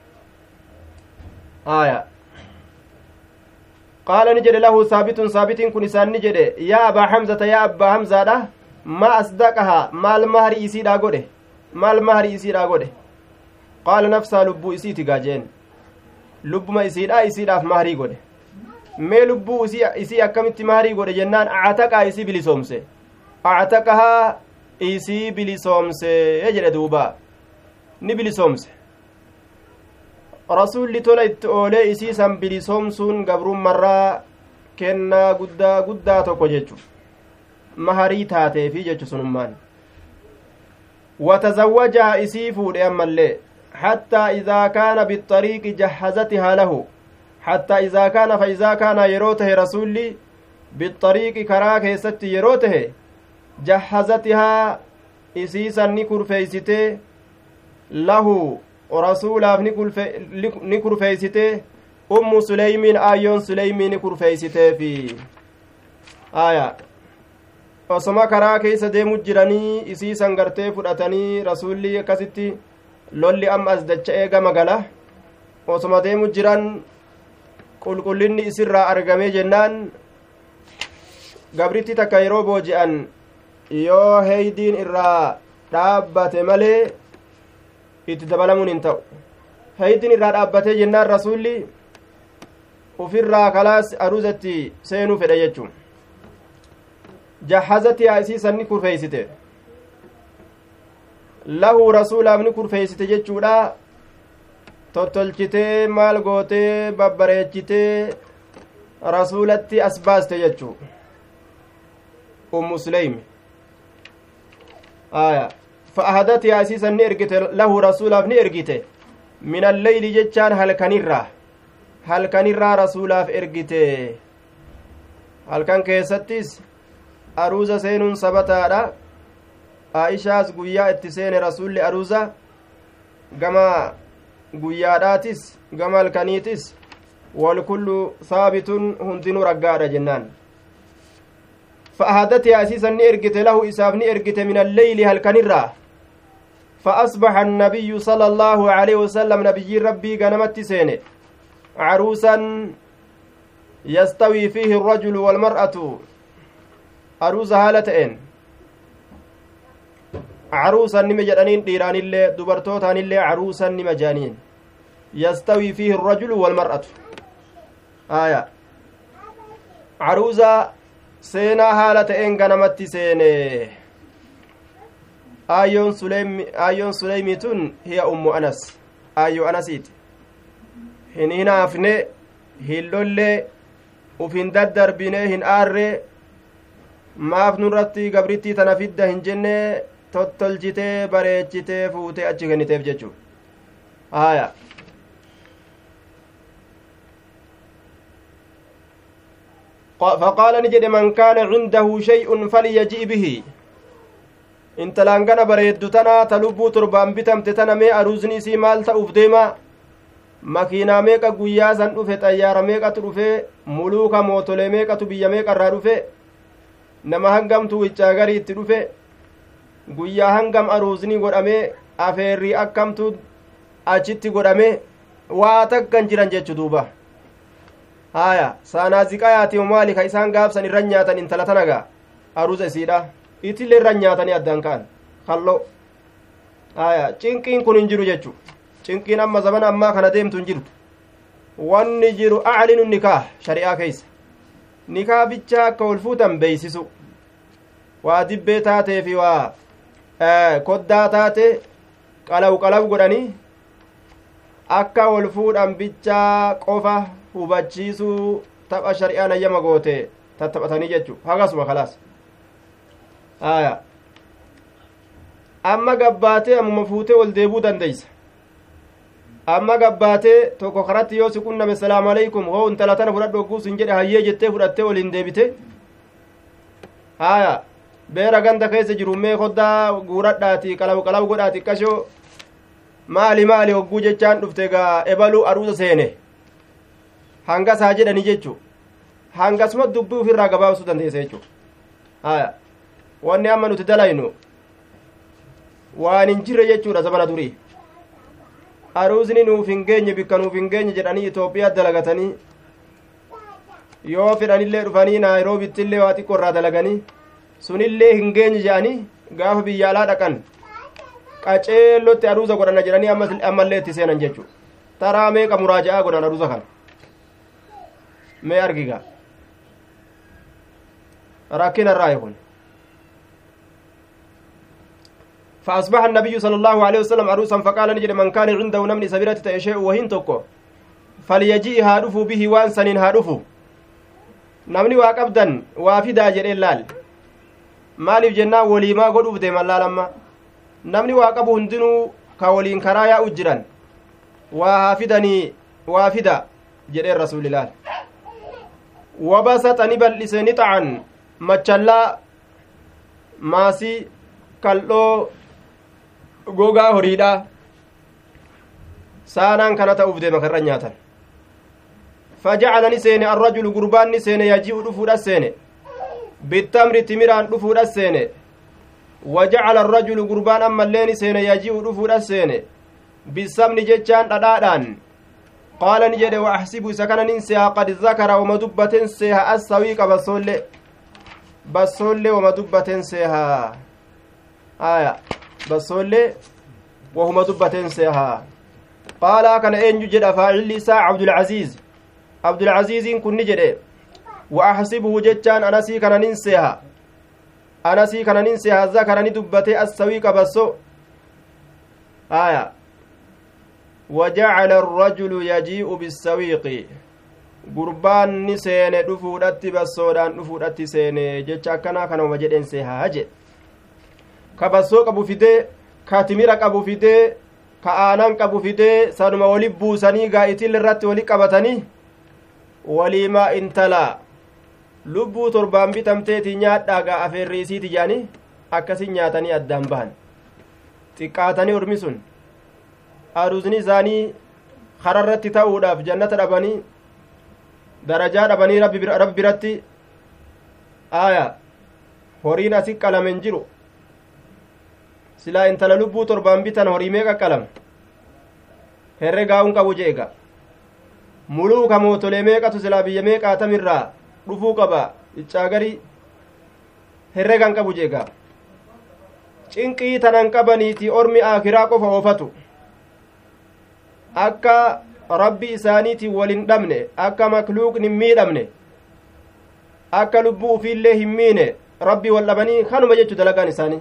aya qaala ni jedhe lahu saabitun saabitiin kun isaan ni jedhe yaa abaa hamzata yaa abbaa hamzaadha ma asdaqaha maal mahri isiidha godhe qaala nafsaa lubbuu isiiti gaajeen lubbuma isiidhaaf mahrii godhe mee lubbuu isii akkamitti mahrii godhe jennaan actaqaa isii bilisoomse actaqahaa isii bilisoomse jedhe duuba ni bilisoomse rasulli tola itti oolee isii san bilisoomsuun gabrummarraa kennaa guddaa tokko jechu maharii taateefi jechu sunummaan watazawwajaha isii fuudhe ammallee حتى إذا كان بالطريق جهزتها له حتى إذا كان فإذا كان يروته رسولي بالطريق كراك يست يروته جهزتها إسيسا نكر فيسته له رسولا نكر فيسته ummu suleymiin aayyoon suleymiin kurfeeysiteefi aya osoma karaa keeysa deemu jiranii isii san gartee fudhatanii rasuulli akkasitti lolli amma as dacha'ee gama gala osoma deemu jiran qulqullinni isirraa argamee jennaan gabritti takka yeroo booji'an yoo heydiin irraa dhaabbate malee itti dabalamuun hin ta'u heydiin irraa dhaabbatee jennaan rasuulli ufirraa kalaas aruuzatti seenuu fedhe jechuun jahazatihaa isii sanni kurfeeysite lahu rasuulaaf ni kurfeeysite jechuudha tottolchitee maal gootee babbareechitee rasuulatti as baaste jechuu ummu suleymi aya fa ahadatihaa isii san ni ergite lahu rasuulaaf ni ergite min alleyli jechaan halkanirraa rasuulaaf ergite halkan keessattis aruuza seenuun sabataadha aishaas guyyaa itti seene rasuulli aruuza gama guyyaadhaatis gama halkaniitis walkullu saabitun hundinuu raggaadha jennaan فأهدتها أسيسا نئرقت له إساف نئرقت من الليل هل كنرى فأصبح النبي صلى الله عليه وسلم نبي ربي قنمت سينه عروسا يستوي فيه الرجل والمرأة عروس هالتين عروسا نمجانين ديران اللي دبرتوتان اللي عروسا نمجانين يستوي فيه الرجل والمرأة آية عروسا seenaa haala ta'een ganamatti seene aayyoon suleymi tun hiya ummu anas aayyoo anasiiti hin hinaafne hin lollee uf hin daddarbine hin aarre maaf nurratti gabrittii tana fidda hin jenne tottolchitee bareechitee fuutee achi kenniteef jechuu aya فقال نجد من كان عنده شيء فليجئ به انت لانغنا بريدتنا تلبو تربان بتمتتنا مي اروزني سي مال تاوف ديما ماكينا ميقا غويا سان دوفه طياره ميقا تروفه ملوكا موتولي ميقا تبيا ميقا راروفه نما هنگم تو وچاغري تروفه غويا هنگم اروزني غدامه افيري اكمتو اچيتي غدامه واتكن جيران جچو دوبا haya saanaaziqayaati maali ka isaan gaabsan irran nyaatan intala tanaga aruuza isiidha itillee irran nyaatanii addaan ka'an kallo haya cinqiin kun hin jiru jechu cinqiin amma zamana ammaa kana deemtu hin jirtu wanni jiru aclinu nikaa shari'aa keeysa nikaa bichaa akka ol fuutan beeysisu waa dibbee taatee fi waa koddaa taate qalaw godhanii akka ol fuudhan bichaa qofa hubachiisuu tapha shari'aan ayyama goote tattaphatanii jechuu hagasuma kalaas aya amma gabbaatee ammuma fuutee ol deebuu dandeeysa amma gabbaatee tokko karatti yoo si qunname salaamu aleykum hoo intala tana fudhadhu ogguus hin jedhe hayyee jettee fudhattee ol hin deebite aya beera ganda keessa jiru mee koddaa guuradhaati qalaw godhaati qashoo maali hogguu jechaan dhufte gaa ebaluu aruuza seene hangas haa jedhani jechu hangasuma dubbii ofirraa gabaabsuu dandeessa jechu haya wanni amma nuti dalaynu waan hin jirre jechuudha zamana durii aruusni nuuf hin geenye bikka nuuf hin geenye jedhanii Itoophiyaa dalagatanii yoo fedhanillee dhufanii Naayiroobiittillee waa xiqqoo irraa dalaganii sunillee hin geenye jedhanii gaafa biyya alaa dhaqan qaceellotti aruuza godhana jedhanii ammallee itti seenan jechu taraa meeqa muraaja'aa godhan aruuza kana mee argiga rakkina irraa kun فأصبح النبي صلى الله عليه وسلم عروسا فقال نجد من كان عنده نمني سبيرة تأشيء وهين توكو فليجيء هادفو به وانسن هادفو نمني واقبدا وافدا جر اللال مالف جنا وليما قد أفدي ملالما نمني واقبو هندنو كولين كرايا أجرا وافدني وافدا جر الرسول الله وبسط نبل لسني طعن مچلا ماسي كالو gogaa horiidha saanaan kana ta'uuf deema karra nyaatan فجعل نسين الرجل قربان نسين يجيء دفود السين بالتمر تمران دفود السين وجعل الرجل قربان أما اللين نسين يجيء دفود السين بالسمن جتشان أدادان قال نجد وأحسب سكن ننسيها قد ذكر وما دبتن سيها السويق بسول وما دبتن سيها بسول وهما دبتن سيها قال كان أن جد فاعل لسا عبد العزيز كن نجد وأحسبه جتشان أنسي كان ننسيها ذكر ندبتي السويق بسو وجعل الرجل يجيء بالسويق gurbaan ni seene dhufuudhatti bassoodhaan dhufuudhatti seene jecha akkanaa kanuma jedheen seehaa jedhe ka bassoo qabu fidee ka timira qabu fidee ka aanan qabu fidee sanuma wali buusanii gaa'itil irratti wali qabatanii waliimaa intalaa lubbuu torbaan bitamteeti nyaadhaa gaa afeerri isiiti jaanii akkasin nyaatanii addaan bahan xiqqaatanii ormi sun aruusni isaanii kararratti ta'uudhaaf jannata dhabanii darajaa dhabanii rabbi biratti horiin asi qalamen jiru silaa intala lubbuu torbaan bitan horii meeqa qalama herregaa'uun qabu jeega muluuka mootolee meeqatu silaa biyya meeqaatamirraa dhufuu qaba icaagarii herregan qabu jeega cinqii tanan qabaniiti ormi aakiraa qofa oofatu akka rabbi isaaniitiin walin dhabne akka makluuqni hin miidhamne akka lubbuu ufiillee hin miine rabbii wal dhabanii kanuma jechu dalagaan isaanii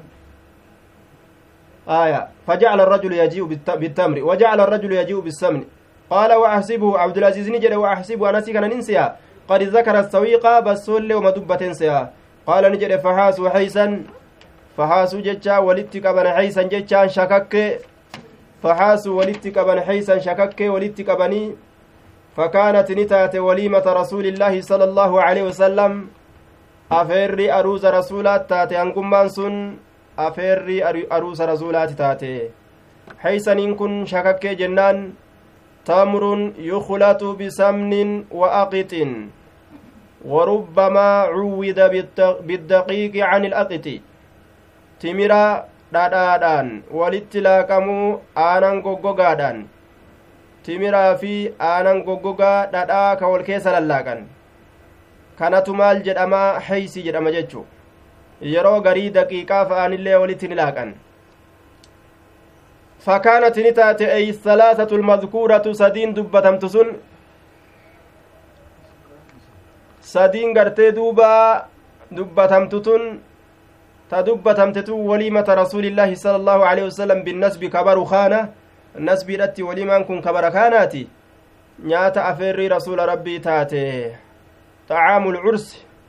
فجعل الرجل يجيء بالتمر وجعل الرجل يجيء بالسمن قال وأحسبه عبد العزيز نجد وأحسبه أنا سيكن ننسيها قد ذكر السويقة بسول ومدبة نسيها قال نجد فحاسوا حيسا فحاسوا ججا ولتك بن حيسا ججا شكك فحاسوا ولتك بن حيسا شكك ولتك بني فكانت نتات وليمة رسول الله صلى الله عليه وسلم أفري أروز رسولات تاتي أنكم سن أفري أروز رسولات تاتي حيسا كن شكك جنان تمر يخلط بسمن وأقط وربما عود بالدقيق عن الأقط تمرا dhadhaadhaan walitti laaqamuu aanan goggogaadhaan timiraa fi aanan goggogaa dhadhaa ka wal keessa lallaaqan kanatu maal jedhamaa heysi jedhama jechuu yeroo garii daqiiqaa fa'aanillee walitti ni laaqan فكانت نتات أي الثلاثة المذكورة سدين دبتمت سن سدين قرتي دوبا دبتمت سن تدبتمتتو وليمة رسول الله صلى الله عليه وسلم بالنسب كبر خانة النسب التي وليمان كن كبر خاناتي نيات أفري رسول ربي تاتي طعام العرس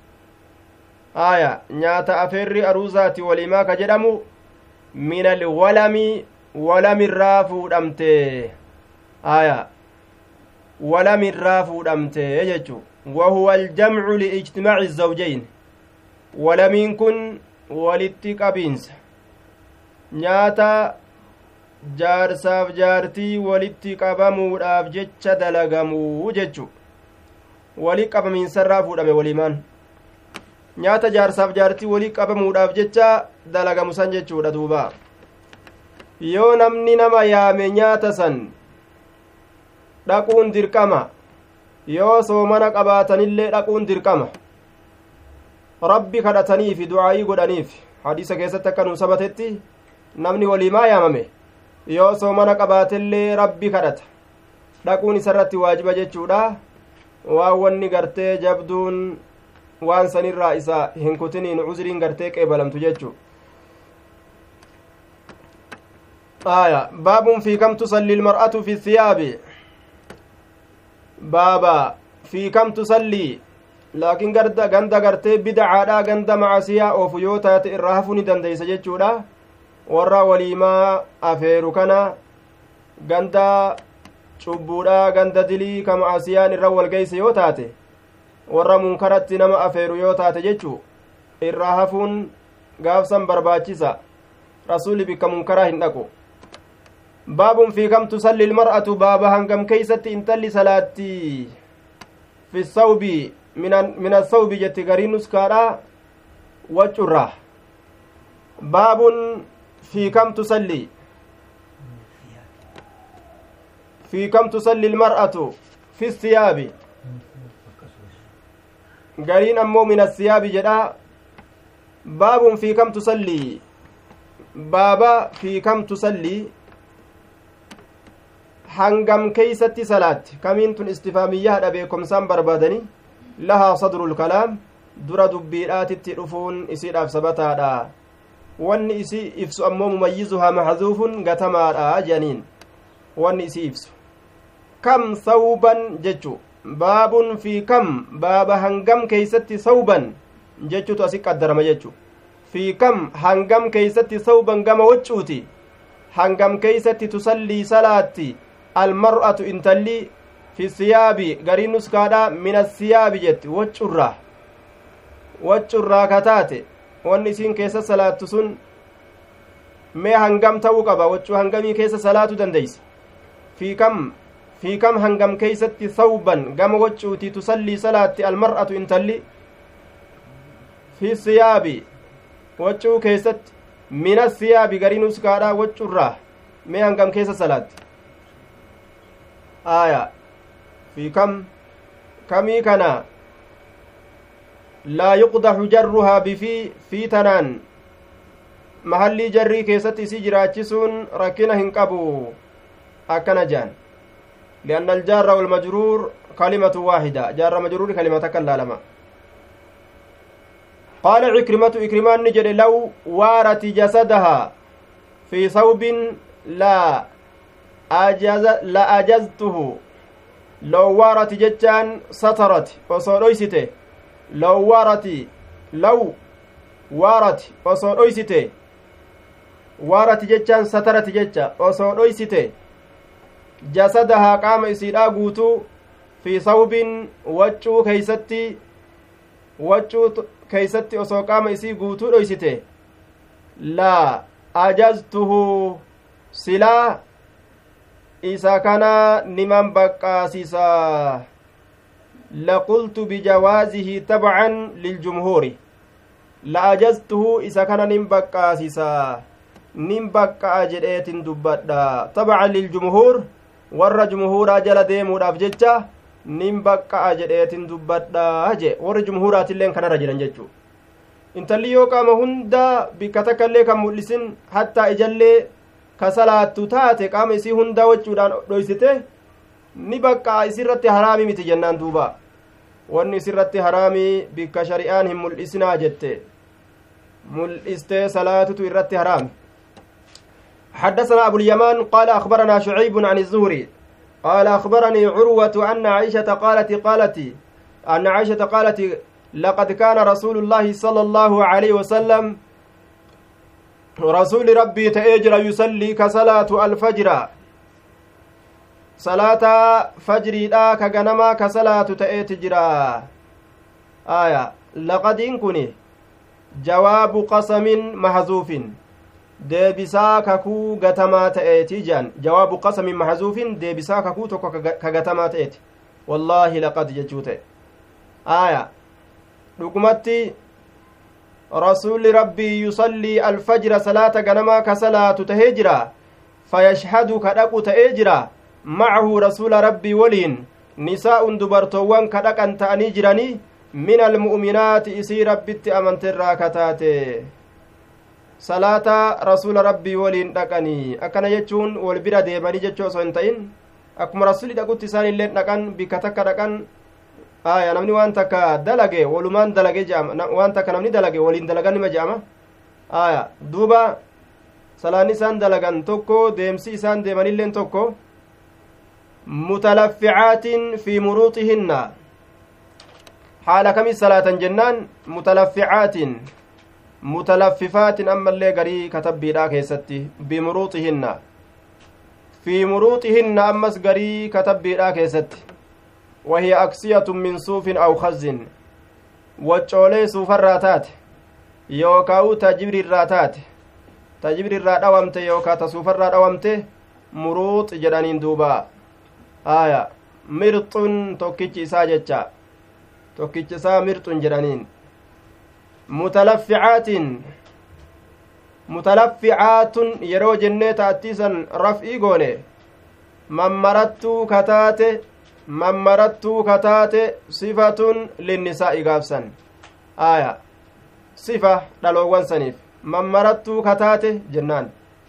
نيات أفري أروزاتي وليما كجرمو من الولم ولم الرافو دمتي ولم الرافو دمتي يجو وهو الجمع لاجتماع الزوجين ولم كن walitti qabiinsa nyaata jaarsaaf jaartii walitti qabamuudhaaf jecha dalagamuu jechu wali qabamiinsarraa fuudhame waliimaan nyaata jaarsaaf jaartii wali qabamuudhaaf jecha dalagamu san jechuudha duuba yoo namni nama yaame nyaata san dhaquun dirqama yoo soomana qabaatanillee dhaquun dirqama rabbi kadhatanii fi du'aayii godhaniif hadiisa keessatti akka nuu sabatetti namni waliimaa yaamame yoo soomana qabaatellee rabbi kadhata dhaquun isarratti waajiba jechuudha waan wanni gartee jabduun waan sanirraa isa hin kutiniin uzriin gartee qeebalamtu jechuu baabun fi kam tusalli ilmar'atu fi thiyaabi baaba fi kam tusalli laakiin ganda gartee bidacaadha ganda macasiyaa oofu yoo taate irraa hafuu ni dandeeysa jechuudha warra waliimaa afeeru kana ganda cubbuudha ganda dilii ka macasiyaan irra walgeyse yoo taate warra munkaratti nama afeeru yoo taate jechuu irraa hafuun gaafsan barbaachisa rasuli bikka munkaraa hin dhaqu baabun fi kam tusalli ilmar'atu baaba hangam keeysatti intalli salaatti في الثوب من الثوب جت غري نسكارا وجرة باب في كم تصلي المرأة في الثياب غرين أمو من الثياب جدا باب في كم تصلي بابا في كم تصلي hangam keeysatti salaatti kamiintun istifhaamiyyaadha beekomsaan barbaadani lahaa sadrul kalaam dura dubbiidhaatitti dhufuun isiidhaaf sabataadha wanni isii ibsu ammoo mumayyizuhaa maxzuufun gatamaadha jedhaniin wanni isii ibsu kam sawban jechu baabun fi kam baaba hangam keeysatti sawban jechutu asi qaddarama jechu fi kam hangam keeysatti sawban gama waccuuti hangam keeysatti tusallii salaatti المرأة انتلي في الثياب غري نسكادا من الثياب جت وچرا كتاتي والنسين كيس صلاة سن ما هنغم تو قبا وچو هنغمي كيس صلاة دنديس في كم هنغم كيست ثوبا غم وچوتي تصلي صلاة المرأة انتلي في الثياب وچو كيست من الثياب غري نسكادا وچرا ما هنغم كيس صلاة آية في كمي كان لا يقدح جرها في تنان محلي جري كيست إسي جراچسون ركنا هنقبو أكنا جان لأن الجار والمجرور كلمة واحدة جار مجرور كلمة كلا لما قال عكرمان نجد لو وارت جسدها في ثوب لا أجزته لو وارت جتان سطرت وصولويسته لو وارت وصولويسته وارت جتان سطرت جتا وصولويسته جسدها قام إسيرا قوتو في ثوب وجو كيستي وصو قام إسي قوتو لويسته لا أجزته سلا isa kana niman baqqaasisa laqultu bijawaazihi tabcan liljumhuuri la'ajaztuhu isa kana nin baqqaasisa nin baqqa'a jedheetin dubbadha tabcan liljumhuur warra jumhuuraa jala deemuudhaaf jecha nin baqqa'a jedheetin dubbadha je warri jumhuuraatilleen kanarra jiran jechuu intalli yoo qaama hunda bikka takkaillee kan mul'isin hattaa ijallee ka salaattu taate qaama isii hunda wachuudhaan dhoysite ni baqqaa isirratti haraami miti jennaan duuba wanni isirratti haraami bikka shari'aan hin mul'isinaa jette mul'istee salaatutu irratti haraami حدثنا أبو اليمان قال أخبرنا شعيب عن الزهري قال أخبرني عروة أن عائشة قالت لقد كان رسول الله صلى الله عليه وسلم رسول ربي تأجر يصلي كصلاة الفجر صلاة فجر لا كغنما كصلاة تأتجرا آية لقد إنكني جواب قسم محذوف ديبسا ككو غتما تأتيجان جواب قسم محذوف ديبسا ككو توكو كغتما تأتي والله لقد ججوته آية رقمتي رسول ربي يصلي الفجر صلاة غنما كصلاة تهجرا فيشهد كدق تأجرا معه رسول ربي ولين نساء دبرتوان كدق أن تأني جراني من المؤمنات إسي ربي أمنت الراكتات صلاة رسول ربي ولين دقني أكنا يجون والبرا ديباني جتشو سنتين أكما رسول دقو تساني اللين دقن بكتك دقن namni waan takka dalage walumaan dalage jedhama waan takka namni dalage waliin dalagan nima jedhama duuba salaanni isaan dalagan tokko deemsi isaan deemanilleen tokko mutalafficaatin fi muruuxihinna haala kamii salaatan jennaan mutalafficaatin mutalaffifaatin ammallee garii katabbiidhaa keessatti bimuruuxihinna fi muruuxihinna ammas garii katabbiidhaa keessatti وهي أكسية من صوف أو خز وچولي صوف الراتات يوكاو تجبر الراتات تجبر الرات أوامته يوكا تصوف الرات أوامته مروط جدانين دوبا آية مرط توكيش إساجتشا tokkicha isaa mirxun jedhaniin mutalafficaatun yeroo jennee ta'attiisan raf'ii goone mammarattuu kataate sifatun linnisaa'i gaafsan aya sifa dhaloowwan saniif mammarattuu kataate jennaan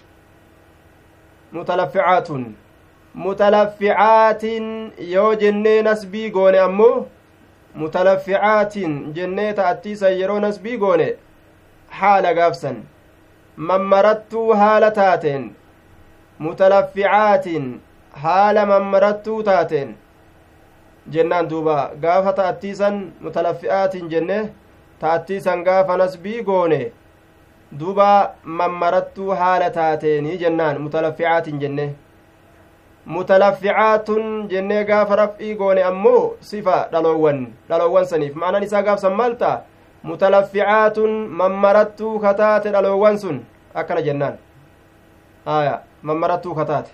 mutalafficaatin yoo jennee nasbii goone ammoo mutalafficaatin jennee ta'attiisan yeroo nasbii goone haala gaafsan mammarattuu haala taateen mutalafficaatin haala mammarattuu taateen jennaan duuba gaafa ta'attiisan mutalaffi'aatin jenne ta'attiisan gaafa nasbii goone duuba mammarattuu haala taateenii jennaan mutalaffi'aatin jenne mutalaffi'aatun jennee gaafa raf'ii goone ammoo sifa dhaloowwan saniif ma'anaan isaa gaafsan maal ta'a mutalaffi'aatun mammarattuu kataate dhaloowwan sun akkana jennaan aya mammarattuu kataate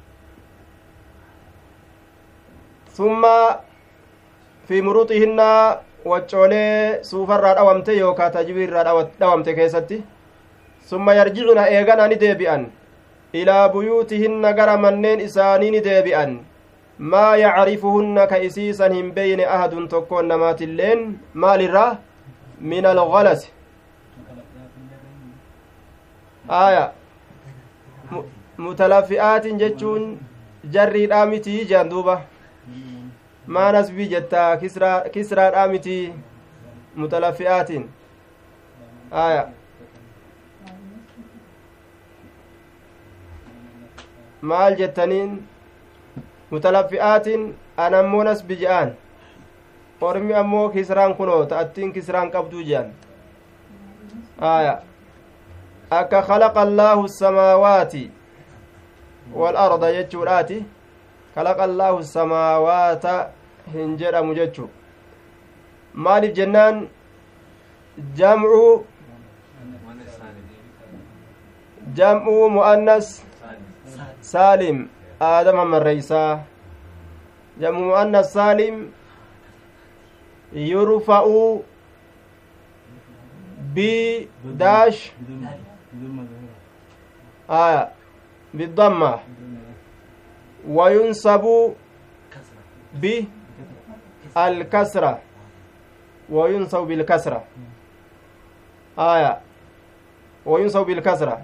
summa fi muruxihinna waccoolee suufarraa dhawamte yookaa tajwiirraa dhawamte keessatti summa yarjicuna eegana ni deebi'an ilaa buyuutihinna gara manneen isaanii ni deebi'an maa yacrifuhunna ka isiisan hin beyne ahadun tokkoon namaatilleen maalirraa min algalasi aya mutalaffi'aatin jechuun jarriidhaa mitii jaan duuba maa nasbii jettaa kisraadhaa mitii mutalaffi'aatin aya maal jettaniin mutalaffi'aatin anammoo nasbi je'an ormi ammoo kisraan kunoo ta'attiin kisraan qabduu je'an aya akka khalaqa allaahu samaawaati wal arda jechuudhaati khalaqa allaahu samaawaata hin jedhamu jechu maaliif jennaan jam'u mu'annas saalim aadama marreysaa jam'u mu'annas saalim yurfa'u bi daash aya bidamma wayunsabu bi alkasra wayunsabu bilkasra aya wayunsabu bilkasra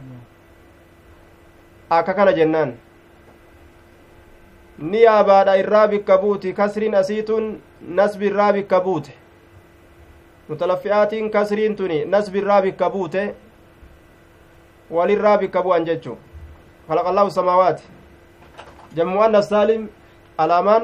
akka kana jennaan ni yaabaadha irraa bikka buuti kasriin asiitun nasbi irraa bikka buute mutalaffi'aatiin kasriin tuni nasbi irraa bikka buute walirraa bikka bu'an jechu khalaqallaahu samaawaati jam'u annas saalim alaamaan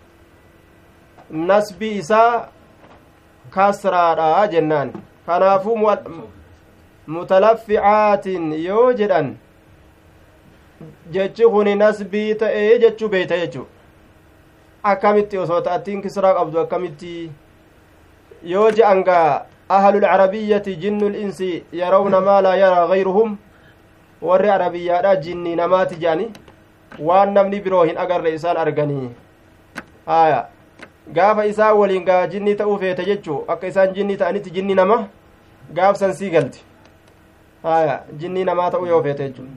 nasbi isaa kasraadha jennaan kanaafuu mutalaffi'aatin yoo jedhan jechi kuni nasbii ta'ee jechuu beeyta jechu akkamitti osoo ta'attiin kisraa qabdu akkamitti yoo je'angaa ahlul arabiyyati jinnul insi yarawna maa laa yaraa gayruhum warri arabiyyaadha jinnii namaati jedhani waan namni biroo hin agarre isaan arganii aya gaafa isaan waliin gaa jinnii ta'uu feete jechuu akka isaan jinnii ta'anitti jinni nama gaafsan sii galti aya jinnii namaa ta'uu yoo feete jechuu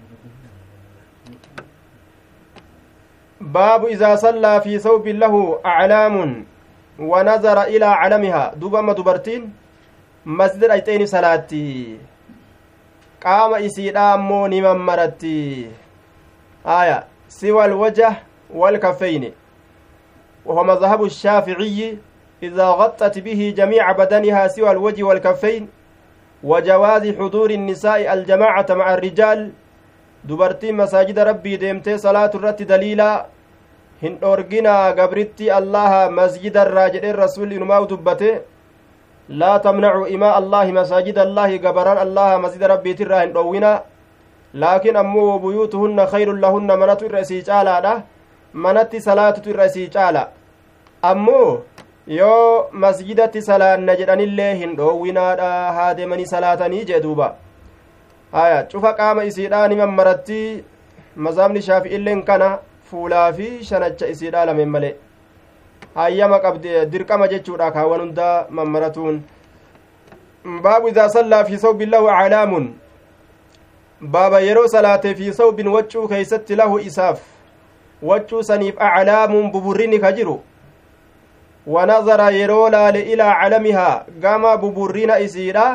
باب إذا صلى في ثوب له أعلام ونظر إلى علمها دوبا ما دبرتين مسجد أيتين صلاتي قام إسيدا موني ممرتي آية سوى الوجه والكفين وهو مذهب الشافعي إذا غطت به جميع بدنها سوى الوجه والكفين وجواز حضور النساء الجماعة مع الرجال dubartiin masaajida rabbii deemtee salaatu irratti daliila hin dhorginaa gabritti allaha masjidarraa jedheen rasuulli inumaa dubbate laa tamnacu imaa allahi masaajida allaahi gabaraan allaha masjida rabbiitirraa hin dhowwina laakiin ammoo buyuutuhunna khayrun lahunna manatu irra isii caalaadha manatti salaatutu irra isii caala ammoo yoo masjidatti salaanna jedhanillee hin dhowwinaadha haa deemanii salaatanii jee duuba aya cufa qaama isiidhaa ni mammaratti mazhabni shaafi'illeen kana fuulaa fi shanacha isiidhaa lameen malee hayyama qabdi dirqama jechuudha kaawwan hunda mammaratuun baabu idaa sallaa fi sawbin lahu aclaamun baaba yeroo salaate fi sawbin waccuu keeysatti lahu isaaf waccuu saniif aclaamun buburrini ka jiru wanazara yeroo laale ilaa calamihaa gama buburrina isiidha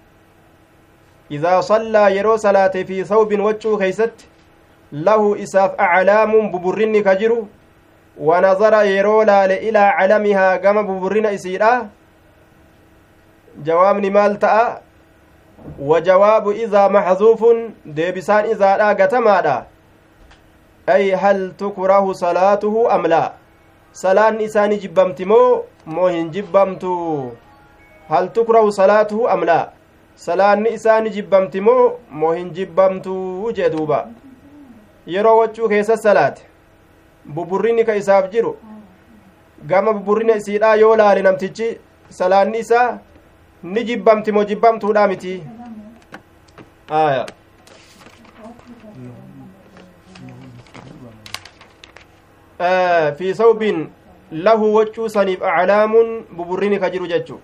idaa sallaa yeroo salaate fi sawbin waccuu keeysatti lahu isaaf aclaamun buburrinni ka jiru wanazara yeroo laale ilaa calamihaa gama buburrina isiidha jawaabni maal ta'a wajawaabu idaa maxzuufun deebisaan izaadha gatamaadha ay hal tukrahu salaatuhu am laa salaanni isaani jibbamti moo hin jibbamtu hal tukrahu salaatuhu am laa salaanni isaani jibbamti moo hin jibbamtu jee duuba yeroo waccuu keessa salaate buburrini ka isaaf jiru gama buburrina isiidhaa yoo laale namtichi salaanni isaa ni jibbamti moo jibbamtuudha miti aya fi sawbin lahu waccuu saniif aclaamun buburrini ka jiru jechu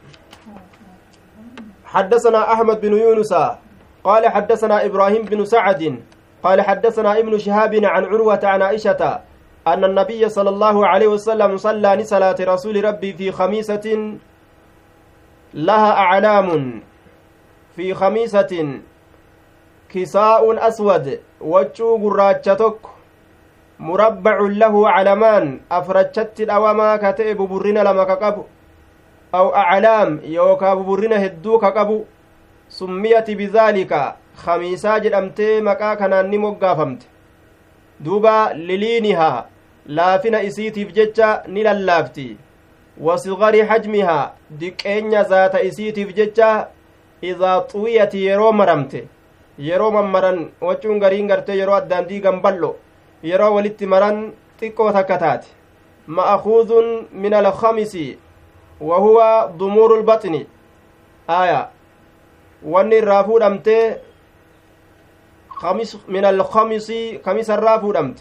حدثنا أحمد بن يونس قال حدثنا إبراهيم بن سعد قال حدثنا ابن شهاب عن عروة عن عائشة أن النبي صلى الله عليه وسلم صلى لصلاة رسول ربي في خميسة لها أعلام في خميسة كساء أسود وجو قراتشتك مربع له علمان أفرجت الأوما كتئب برنا لما كقبو أو أعلام يوكا برنا هدو كقبو سميت بذلك خميسا جدمتي مكا كنان نمقافمت دوبا للينها لافنا إسيتيف ججا نلاللافتي وصغر حجمها دكينيا ذات إسيتيف ججا إذا طويت يرو مرمت يرو ممرن وچون غرين غرتي يرو الداندي غنبلو يرو ولت مرن تكو تكتات مأخوذ من الخمس وهو ضمور البطن آية واني الرافو دمتي خمس من الخمس خمس الرافو دمت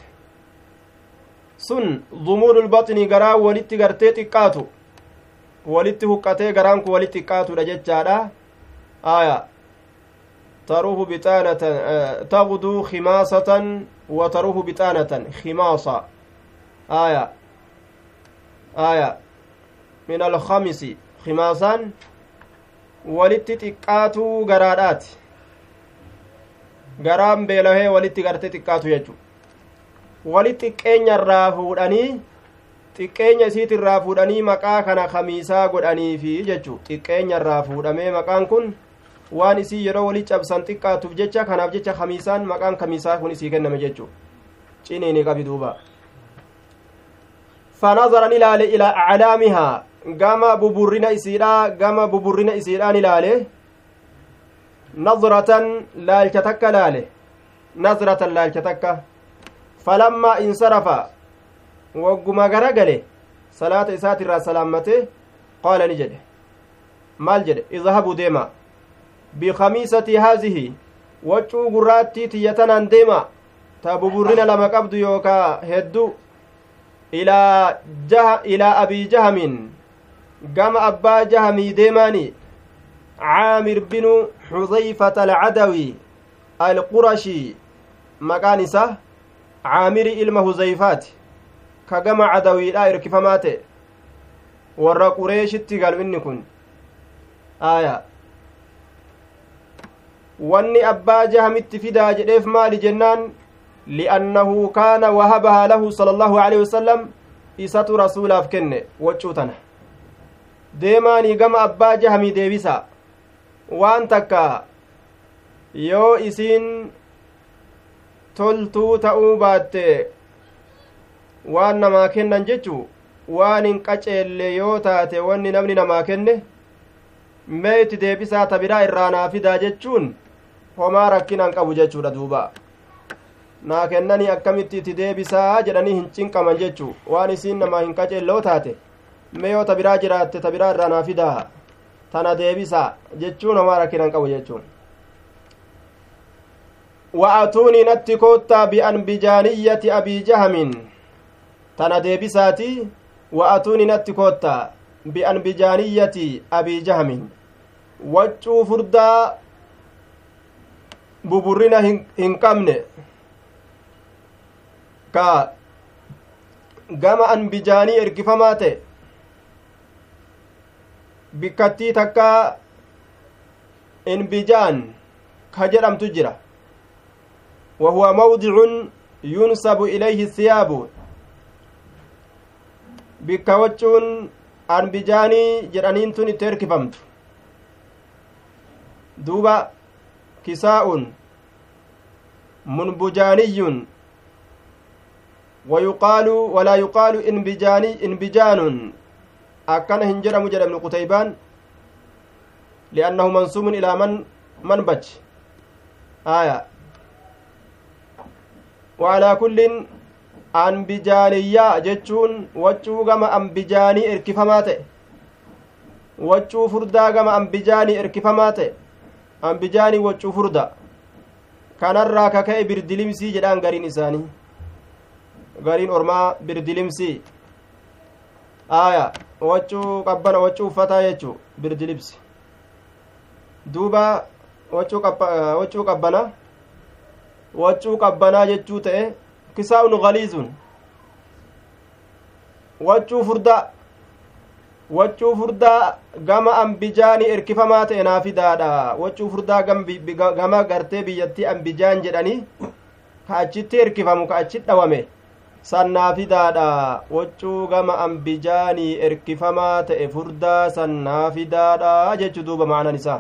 سن ضمور البطن غرا ولت غرتي تكاتو ولت هكتي غرانكو ولت تكاتو دججادا آية تروه بطانة تغدو خماسة وتروه بطانة خماصة آية من الخمس خماسان ولت تكاتو غرادات غرام بيلوه ولت غرتي تكاتو يجو ولت xiqqeenya irraa fuudhanii xiqqeenya isiit irraa fuudhanii maqaa kana khamiisaa godhaniifi jechu xiqqeenya irraa fuudhamee maqaan kun waan isii yeroo walii cabsan xiqqaatuuf jecha kanaaf jecha khamiisaan maqaan khamiisaa kun isii kenname jechu ciniini qabi duuba fanazara ilaale ilaa aclaamihaa gama buburrina isiidhaan ilaale nazratan laalcha takka laale nazratan laalcha takka falammaa insarafa wagguma garagale salaata isaati irraa salaammate qaala ni jedhe maal jedhe idhabuu deema bikamiisati haazihi waccuu gurraattii tiyyatanaan deema ta buburrina lama qabdu yookaa heddu ilaa abii jahamin gama abbaa jahamii deemaani caamir binu xudayfata alcadawi alqurashi maqaan isa caamiri ilma huzayfaati ka gama cadawiidha irkifamaa ta'e warra qureeshitti galu inni kun aya wanni abbaa jahamitti fidaa jedheef maali jennaan li'annahu kaana wahabahaa lahu sala allahu aleyhi wasalam isatu rasuulaaf kenne waccuu tana deemaanii gama abbaa jahamii deebisa waan takka yoo isiin toltuu ta'uu baatte waan namaa kennan jechu waan hin qaceelle yoo taate wanni namni namaa kenne mee itti deebisaa ta biraa irraa naa fidaa jechuun homaa rakkinaan qabu jechuudha duuba naa kennanii akkamitti itti deebisaa jedhanii hin cinqaman jechuu waan isiin namaa hin qaceelloo taate mee yoo ta biraa jiraatte ta biraa irraa naa fidaa tana deebisaa jechuun homaa rakkinaan qabu jechuun wa'atuunii natti koottaa bi'anbijaaniyyati abii jahamin tana deebisaati wa'atuuni natti koottaa bi'anbijaaniyyati abii jahamin waccuu furdaa buburrina hin qabne ka gama anbijaanii erkifamaa ta'e bikkattii takka inbijaan ka jedhamtu jira wahuwa mawdicun yunsabu ilayhi siyaabu bikka waccuun anbijaanii jedhaniin tun itti erkifamtu duuba kisaa'un munbujaaniyyun walaa yuqaalu inbijaanun akkana hin jedhamu jedha ibnu qutaybaan li'annahu mansuubun ilaa manbaj aya waalaa kullin anbijaaniyyaa jechuun waccuu gama anbijaanii erkifamaa ta'e waccuu furdaa gama anbijaanii erkifamaa ta'e anbijaanii waccuu furda kanarraa kaka'e birdilimsii jedhaan gariin isaanii gariin ormaa birdilimsii aya waccuu qabbana waccuu uffataa jechuu birdilimsi duuba waccuu qabbanaa jechuu ta'e kisaa'un ghaliizun waccuu furdaa gama anbijaanii erkifamaa ta'e naafidaadha waccuu furdaa gama gartee biyyattii anbijaan jedhanii ka achitti erkifamu ka achi dhawame san naafidaadha waccuu gama anbijaanii erkifamaa ta'e furdaa san naafidaadha jechuu duuba ma'anaan isaa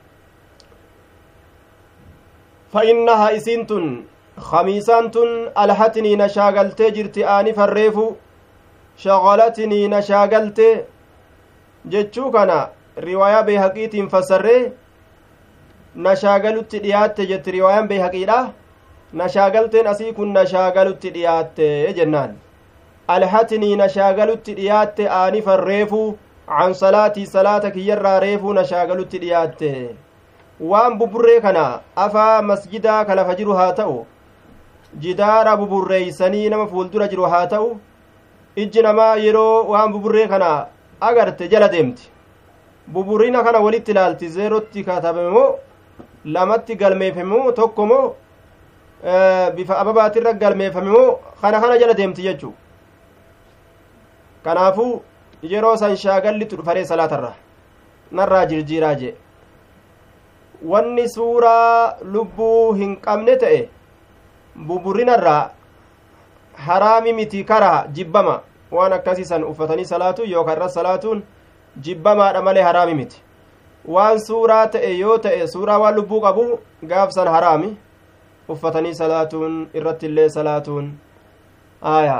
fa innahaa isiintun khamiisaan tun alhatinii na shaagaltee jirti aanifan reefu shagalatinii na shaagaltee jechuu kana riwaayaa beeyhaqiitiin fassarree na shaagalutti dhiyaatte jetti riwaayaan beeyhaqiidha na shaagalteen asii kun na shaagalutti dhiyaatte jennaan alhatinii na shaagalutti dhiyaatte aanifan reefu can salaatii salaata kiyyarraa reefuu na shaagalutti dhiyaatte waan buburree kana afaa masjidaa ka lafa jiru haa ta'u jidaara buburreeysanii nama fuuldura jiru haa ta'u ijji namaa yeroo waan buburree kana agarte jala deemti buburrina kana walitti ilaalti zeerotti katabame moo lamatti galmeeffame moo tokko moo bifa ababaatirra galmeeffame moo kana jala deemti jechuu kanaafuu yeroo san shaagallitu dhufaree salaatarra narraa jirjiiraa jee wanni suuraa lubbuu hin qabne ta'e buburrinarraa haraami miti karaha jibbama waan akkasiisan uffatanii salaatu yookaan irra salaatuun jibbamaadha malee haraami miti waan suuraa ta'e yoo ta'e suuraa waan lubbuu qabu gaafsan haraami uffatanii salaatuun irratti illee salaatuun aayaa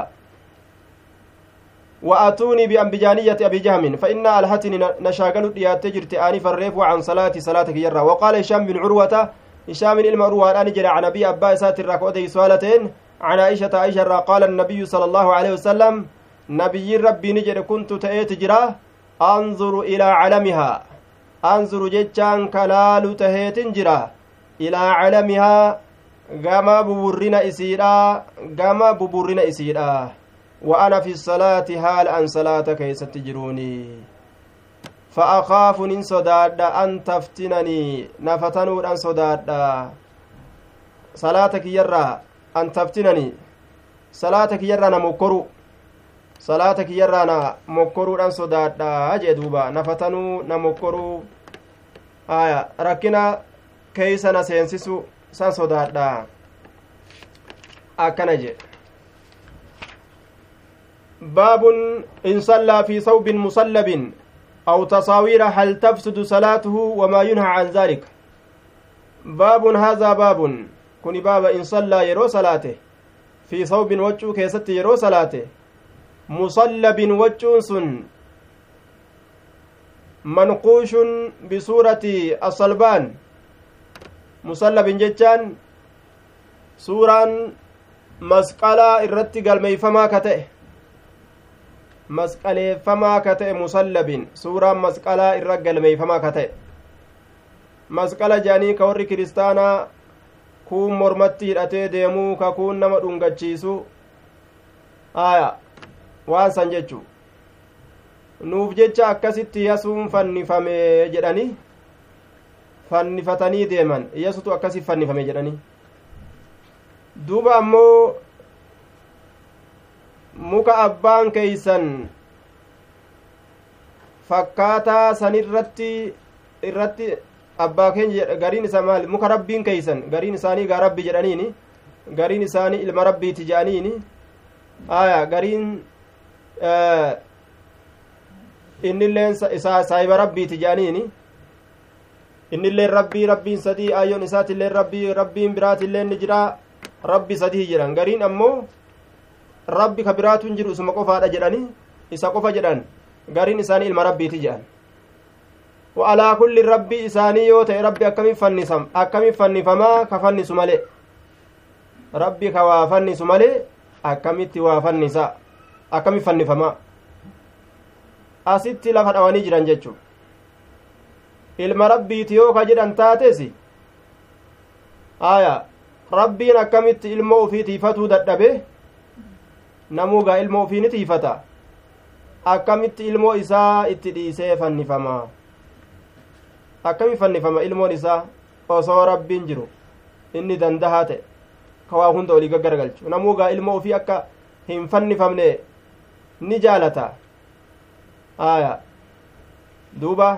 وأتوني بأنبجانية أبي جهم فإن ألهتني نشاغل ديات جرت آني فريف عن صلاتك يرى وقال هشام بن عروة هشام المروة أن جرى عن أبي أبا سات الركوتي سؤالتين عن عائشة قال النبي صلى الله عليه وسلم نبي ربي نجر كنت تأتي جرى أنظر إلى علمها أنظر جتان كلال تهيت جرى إلى علمها غما ببرنا إسيرا وأنا في الصلاة حال أن صلاة كيست تجروني فأخاف إن صداد أن تفتنني نفتنون أن صداد صلاتك يرى أن تفتنني صلاتك يرى نمكرو صلاتك يرى نمكرو أن صداد أجدوبا نفتنو نمكرو آية ركنا كيسنا سينسسو سان صداد أكنجي باب إن صلى في ثوب مصلب أو تصاوير هل تفسد صلاته وما ينهى عن ذلك باب هذا باب كن باب إن صلى يرو صلاته في ثوب وجه كيست يرو صلاته مصلب وجه سن منقوش بصورة الصلبان مصلب جتان سوران مسقلا irratti galmeeyfamaa ka ta'e masqaleeffamaa ka ta'e musallabin suuraan masqalaa irra galmeeyfamaa ka ta'e masqala jaanii ka warri kiristaanaa kuun mormatti hidhatee deemuu ka kuun nama dhungachiisu aya waan san jechu nuuf jecha akkasitti yasuun fannifame jedhanii fannifatanii deeman yasutu akkasi fannifame jedhanii duuba ammoo muka abbaan keeysan fakkaataa san irratti abbaa keenya gariin isaa maal muka rabbiin keeysan gariin isaanii gaa rabbi jedhaniini gariin isaanii ilma rabbiiti jedhaniini aya gariin innilleen isaa saahiba rabbiiti jedhaniini innilleen rabbiin sadii ayyoon isaatilleen rabbiin biraatilleen ni jira rabbi sadii jedhan gariin ammoo rabbi ka biraatu hin jiru isuma qofaadha jedhani isa qofa jedhan gariin isaanii ilma rabbiiti jedhan wa'alaa kulli rabbi isaanii yoo ta'e rabbi akkamiin fannifamaa ka fannisu malee rabbi ka waa fannisu malee akkamitti waa fannisa akkamiin fannifamaa asitti lafa dhawanii jiran jechu ilma rabbiiti yoo ka jedhan taatesi aya rabbiin akkamitti ilmoo ufii tiifatuu dadhabe namuugaa ilmoo ufii ni tiifata akkamitti ilmoo isaa itti dhiisee fannifama akkamiin fannifama ilmoon isaa osoo rabbiin jiru inni dandahaa ta'e ka waa hunda olii gaggaragalchu namuugaa ilmoo ufii akka hin fannifamne ni jaalata aya duuba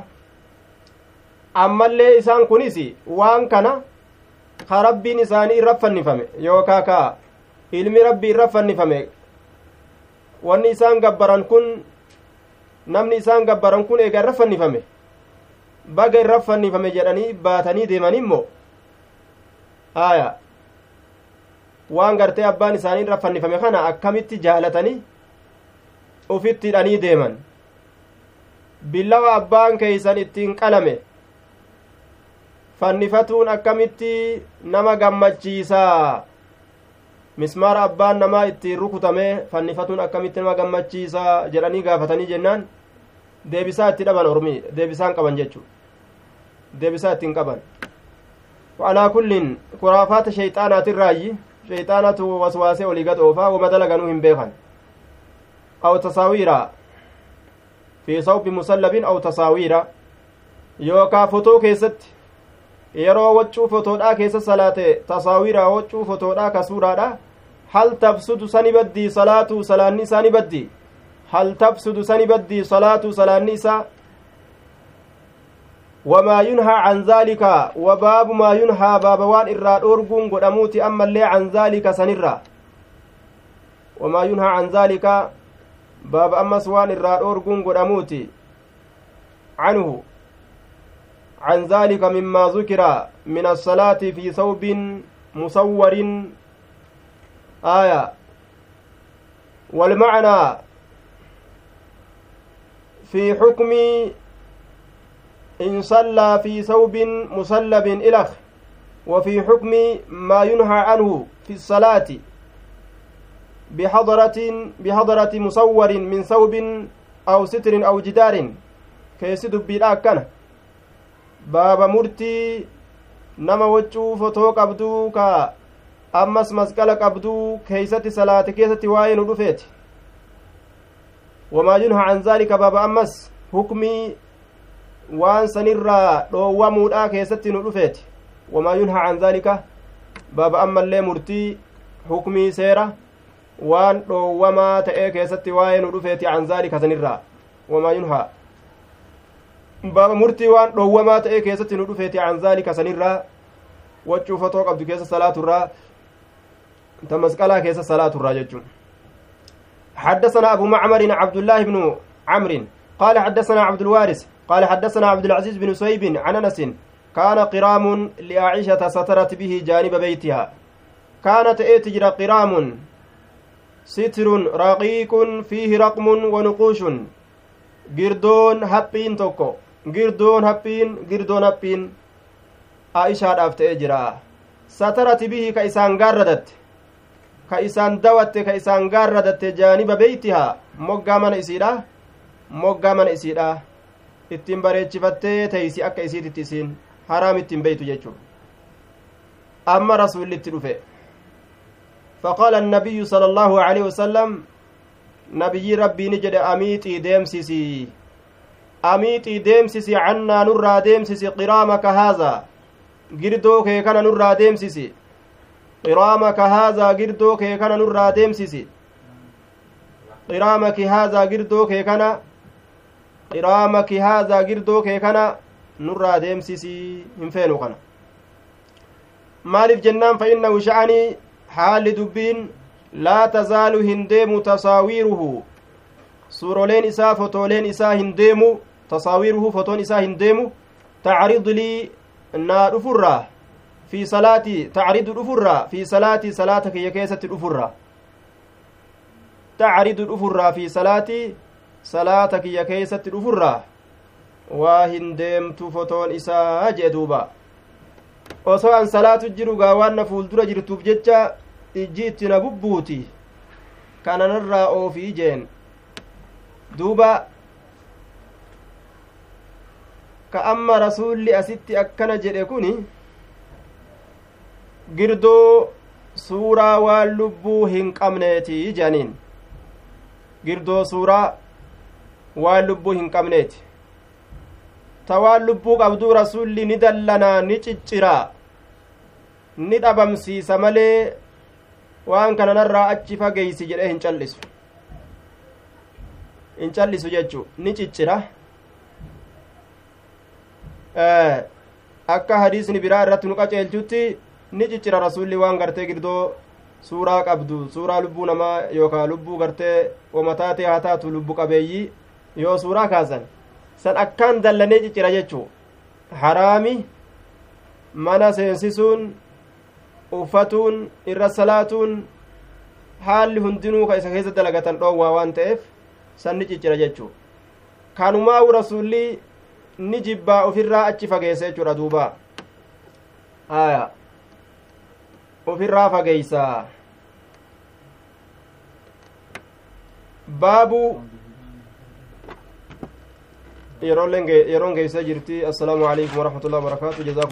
ammallee isaan kunis waan kana ka rabbiin isaanii irra fannifame yookaa ka ilmi rabbii irra fannifame wanni isaan gabbaran kun namni isaan gabbaran kun eega irra fannifame baga irra fannifame jedhanii baatanii deeman immoo aya waan gartee abbaan isaanii irra fannifame kana akkamitti jaalatanii ufitti hidhanii deeman billawa abbaan keeysan ittiin qalame fannifatuun akkamitti nama gammachiisaa mismaara abbaan namaa ittiin rukutame fannifatuun akkamitti nama gammachiisaa jedhanii gaafatanii jennaan deebisaa itti dhaban ormii deebisaan qaban jechuu deebisaa ittiin qaban wa'alaa kullin kuraafaata sheyxaanaatirraayi sheyxaanatu waswaasee olii gad oofaa wama dalaganuu hin beekan aw tasaawiira fi sawbi musallabin aw tasaawiira yookaa fotoo keessatti yeroo waccuu fotoodhaa keessa salaate tasaawiira waccuu fotoodhaa ka suuraadha hal tafsudu sani baddii salaatu salaanni isaani baddii hal tafsudu sani baddii salaatu salaanni isaa wamaa yunhaa can zaalika wa baabu maa yunhaa baaba waan irraa dhoorguun godhamuuti ammallee can zaalika sanirra wamaa yunhaa can zaalika baaba ammas waan irraa dhoorguun godhamuuti canhu عن ذلك مما ذكر من الصلاة في ثوب مصور آية والمعنى في حكم إن صلى في ثوب مسلب إلخ وفي حكم ما ينهى عنه في الصلاة بحضرة مصور من ثوب أو ستر أو جدار كيسد بالآكنة baaba murtii nama waccuu fotoo qabduu ka ammas masqala qabduu keeysatti salaate keessatti waa'ee nu dhufeeti wamaa yunhaa can zaalika baaba ammas hukmii waan sanirraa dhoowwamuudha keessatti nu dhufeeti wamaa yunhaa can zaalika baaba ammallee murtii hukmii seera waan dhoowwamaa ta'ee keessatti waa'ee nu dhufeeti can zaalika sanirraa wamaa yunhaa baaba murtii waan dhoowwamaa ta'ee keessatti nu dhufeeti can zaalika sanirraa waccuu fotoo qabdu keessa salaaturraa ta masqalaa keessa salaaturraa jechuun حدثنا أبو معمر عبد الله بن عمرو قال حدثنا عبد الوارث قال حدثنا عبد العزيز بن سويب عن أنس كان قرام لعائشة سترت به جانب بيتها كانت تجرى قرام ستر رقيق فيه رقم ونقوش قردون هبين توكو girdoon haphiin aishaadhaaf ta'ee jira satarati bihi ka isaan gaarradatte ka isaan dawatte ka isaan gaarradatte jaaniba beeytihaa moggaa mana isiidha ittiin bareechifattee teeysi akka isiititti isiin haraam ittiin beeytu jechuu amma rasuullitti dhufe faqaala annabiyyu sala allaahu aleyhi wasalam nabiyyi rabbii ni jedhe amiixii deemsisi amiixii deemsisi cannaa nurraa deemsisi qiraamaka haazaa girdoo kee kana nurraa deemsisi qiraamaka haazaa girdoo kee kana nurraa deemsisi qiraamaki haazaa girdoo kee kana qiraamaki haazaa girdoo kee kana nurraa deemsisi hin feenu kana maaliif jennaan fa innahu sha'anii haalli dubbiin laa tazaalu hin deemu tasaawiiruhu suuroleen isaa fotooleen isaa hin deemu tasaawiiruhu fotoon isaa hin deemu tacridu lii naa dhufurraa fi salaati tacridu dhufurraa fi salaati salaata kiyya keessatti dhufurraa tacridu dhufurraa fi salaati salaata kiyya keessatti dhufurraa waa hin deemtu fotoon isaa jee duuba osoo an salaatu jiru gaawaan na fuuldura jirtuuf jecha ijji itti na bubbuuti kananarraa oofii jeen duuba ka amma rasuulli asitti akkana jedhe kuni girdoo suuraa waan lubbuu hin qabneeti jedhaniin girdoo suuraa waan lubbuu hin qabneeti ta waan lubbuu qabduu rasuulli ni dallanaa ni cicciraa ni dhabamsiisa malee waan kananarraa achi fageeysi jedhee hin callisu jechuu ni ciccira akka hadiisni biraa irratti nu qaceelchutti ni ciccira rasuulli waan gartee girdoo suuraa qabdu suuraa lubbuu namaa yookaan lubbuu gartee wamataatee haa taatu lubbu qabeeyyii yoo suuraa kaasan san akkaan dallanee ciccira jechuu haraami mana seensisuun uffatuun irra salaatuun haalli hundinuu ka isa keessa dalagatan dhoowwaa waan ta'eef san ni ciccira jechuu kanumaa'u rasuulli ni jibbaa ofirraa achi fageessa jechuudha duuba haya ofirraa fageeysa baabu yeroon geeysa jirti assalaamu alaikum warahmatullahi wabarakaatu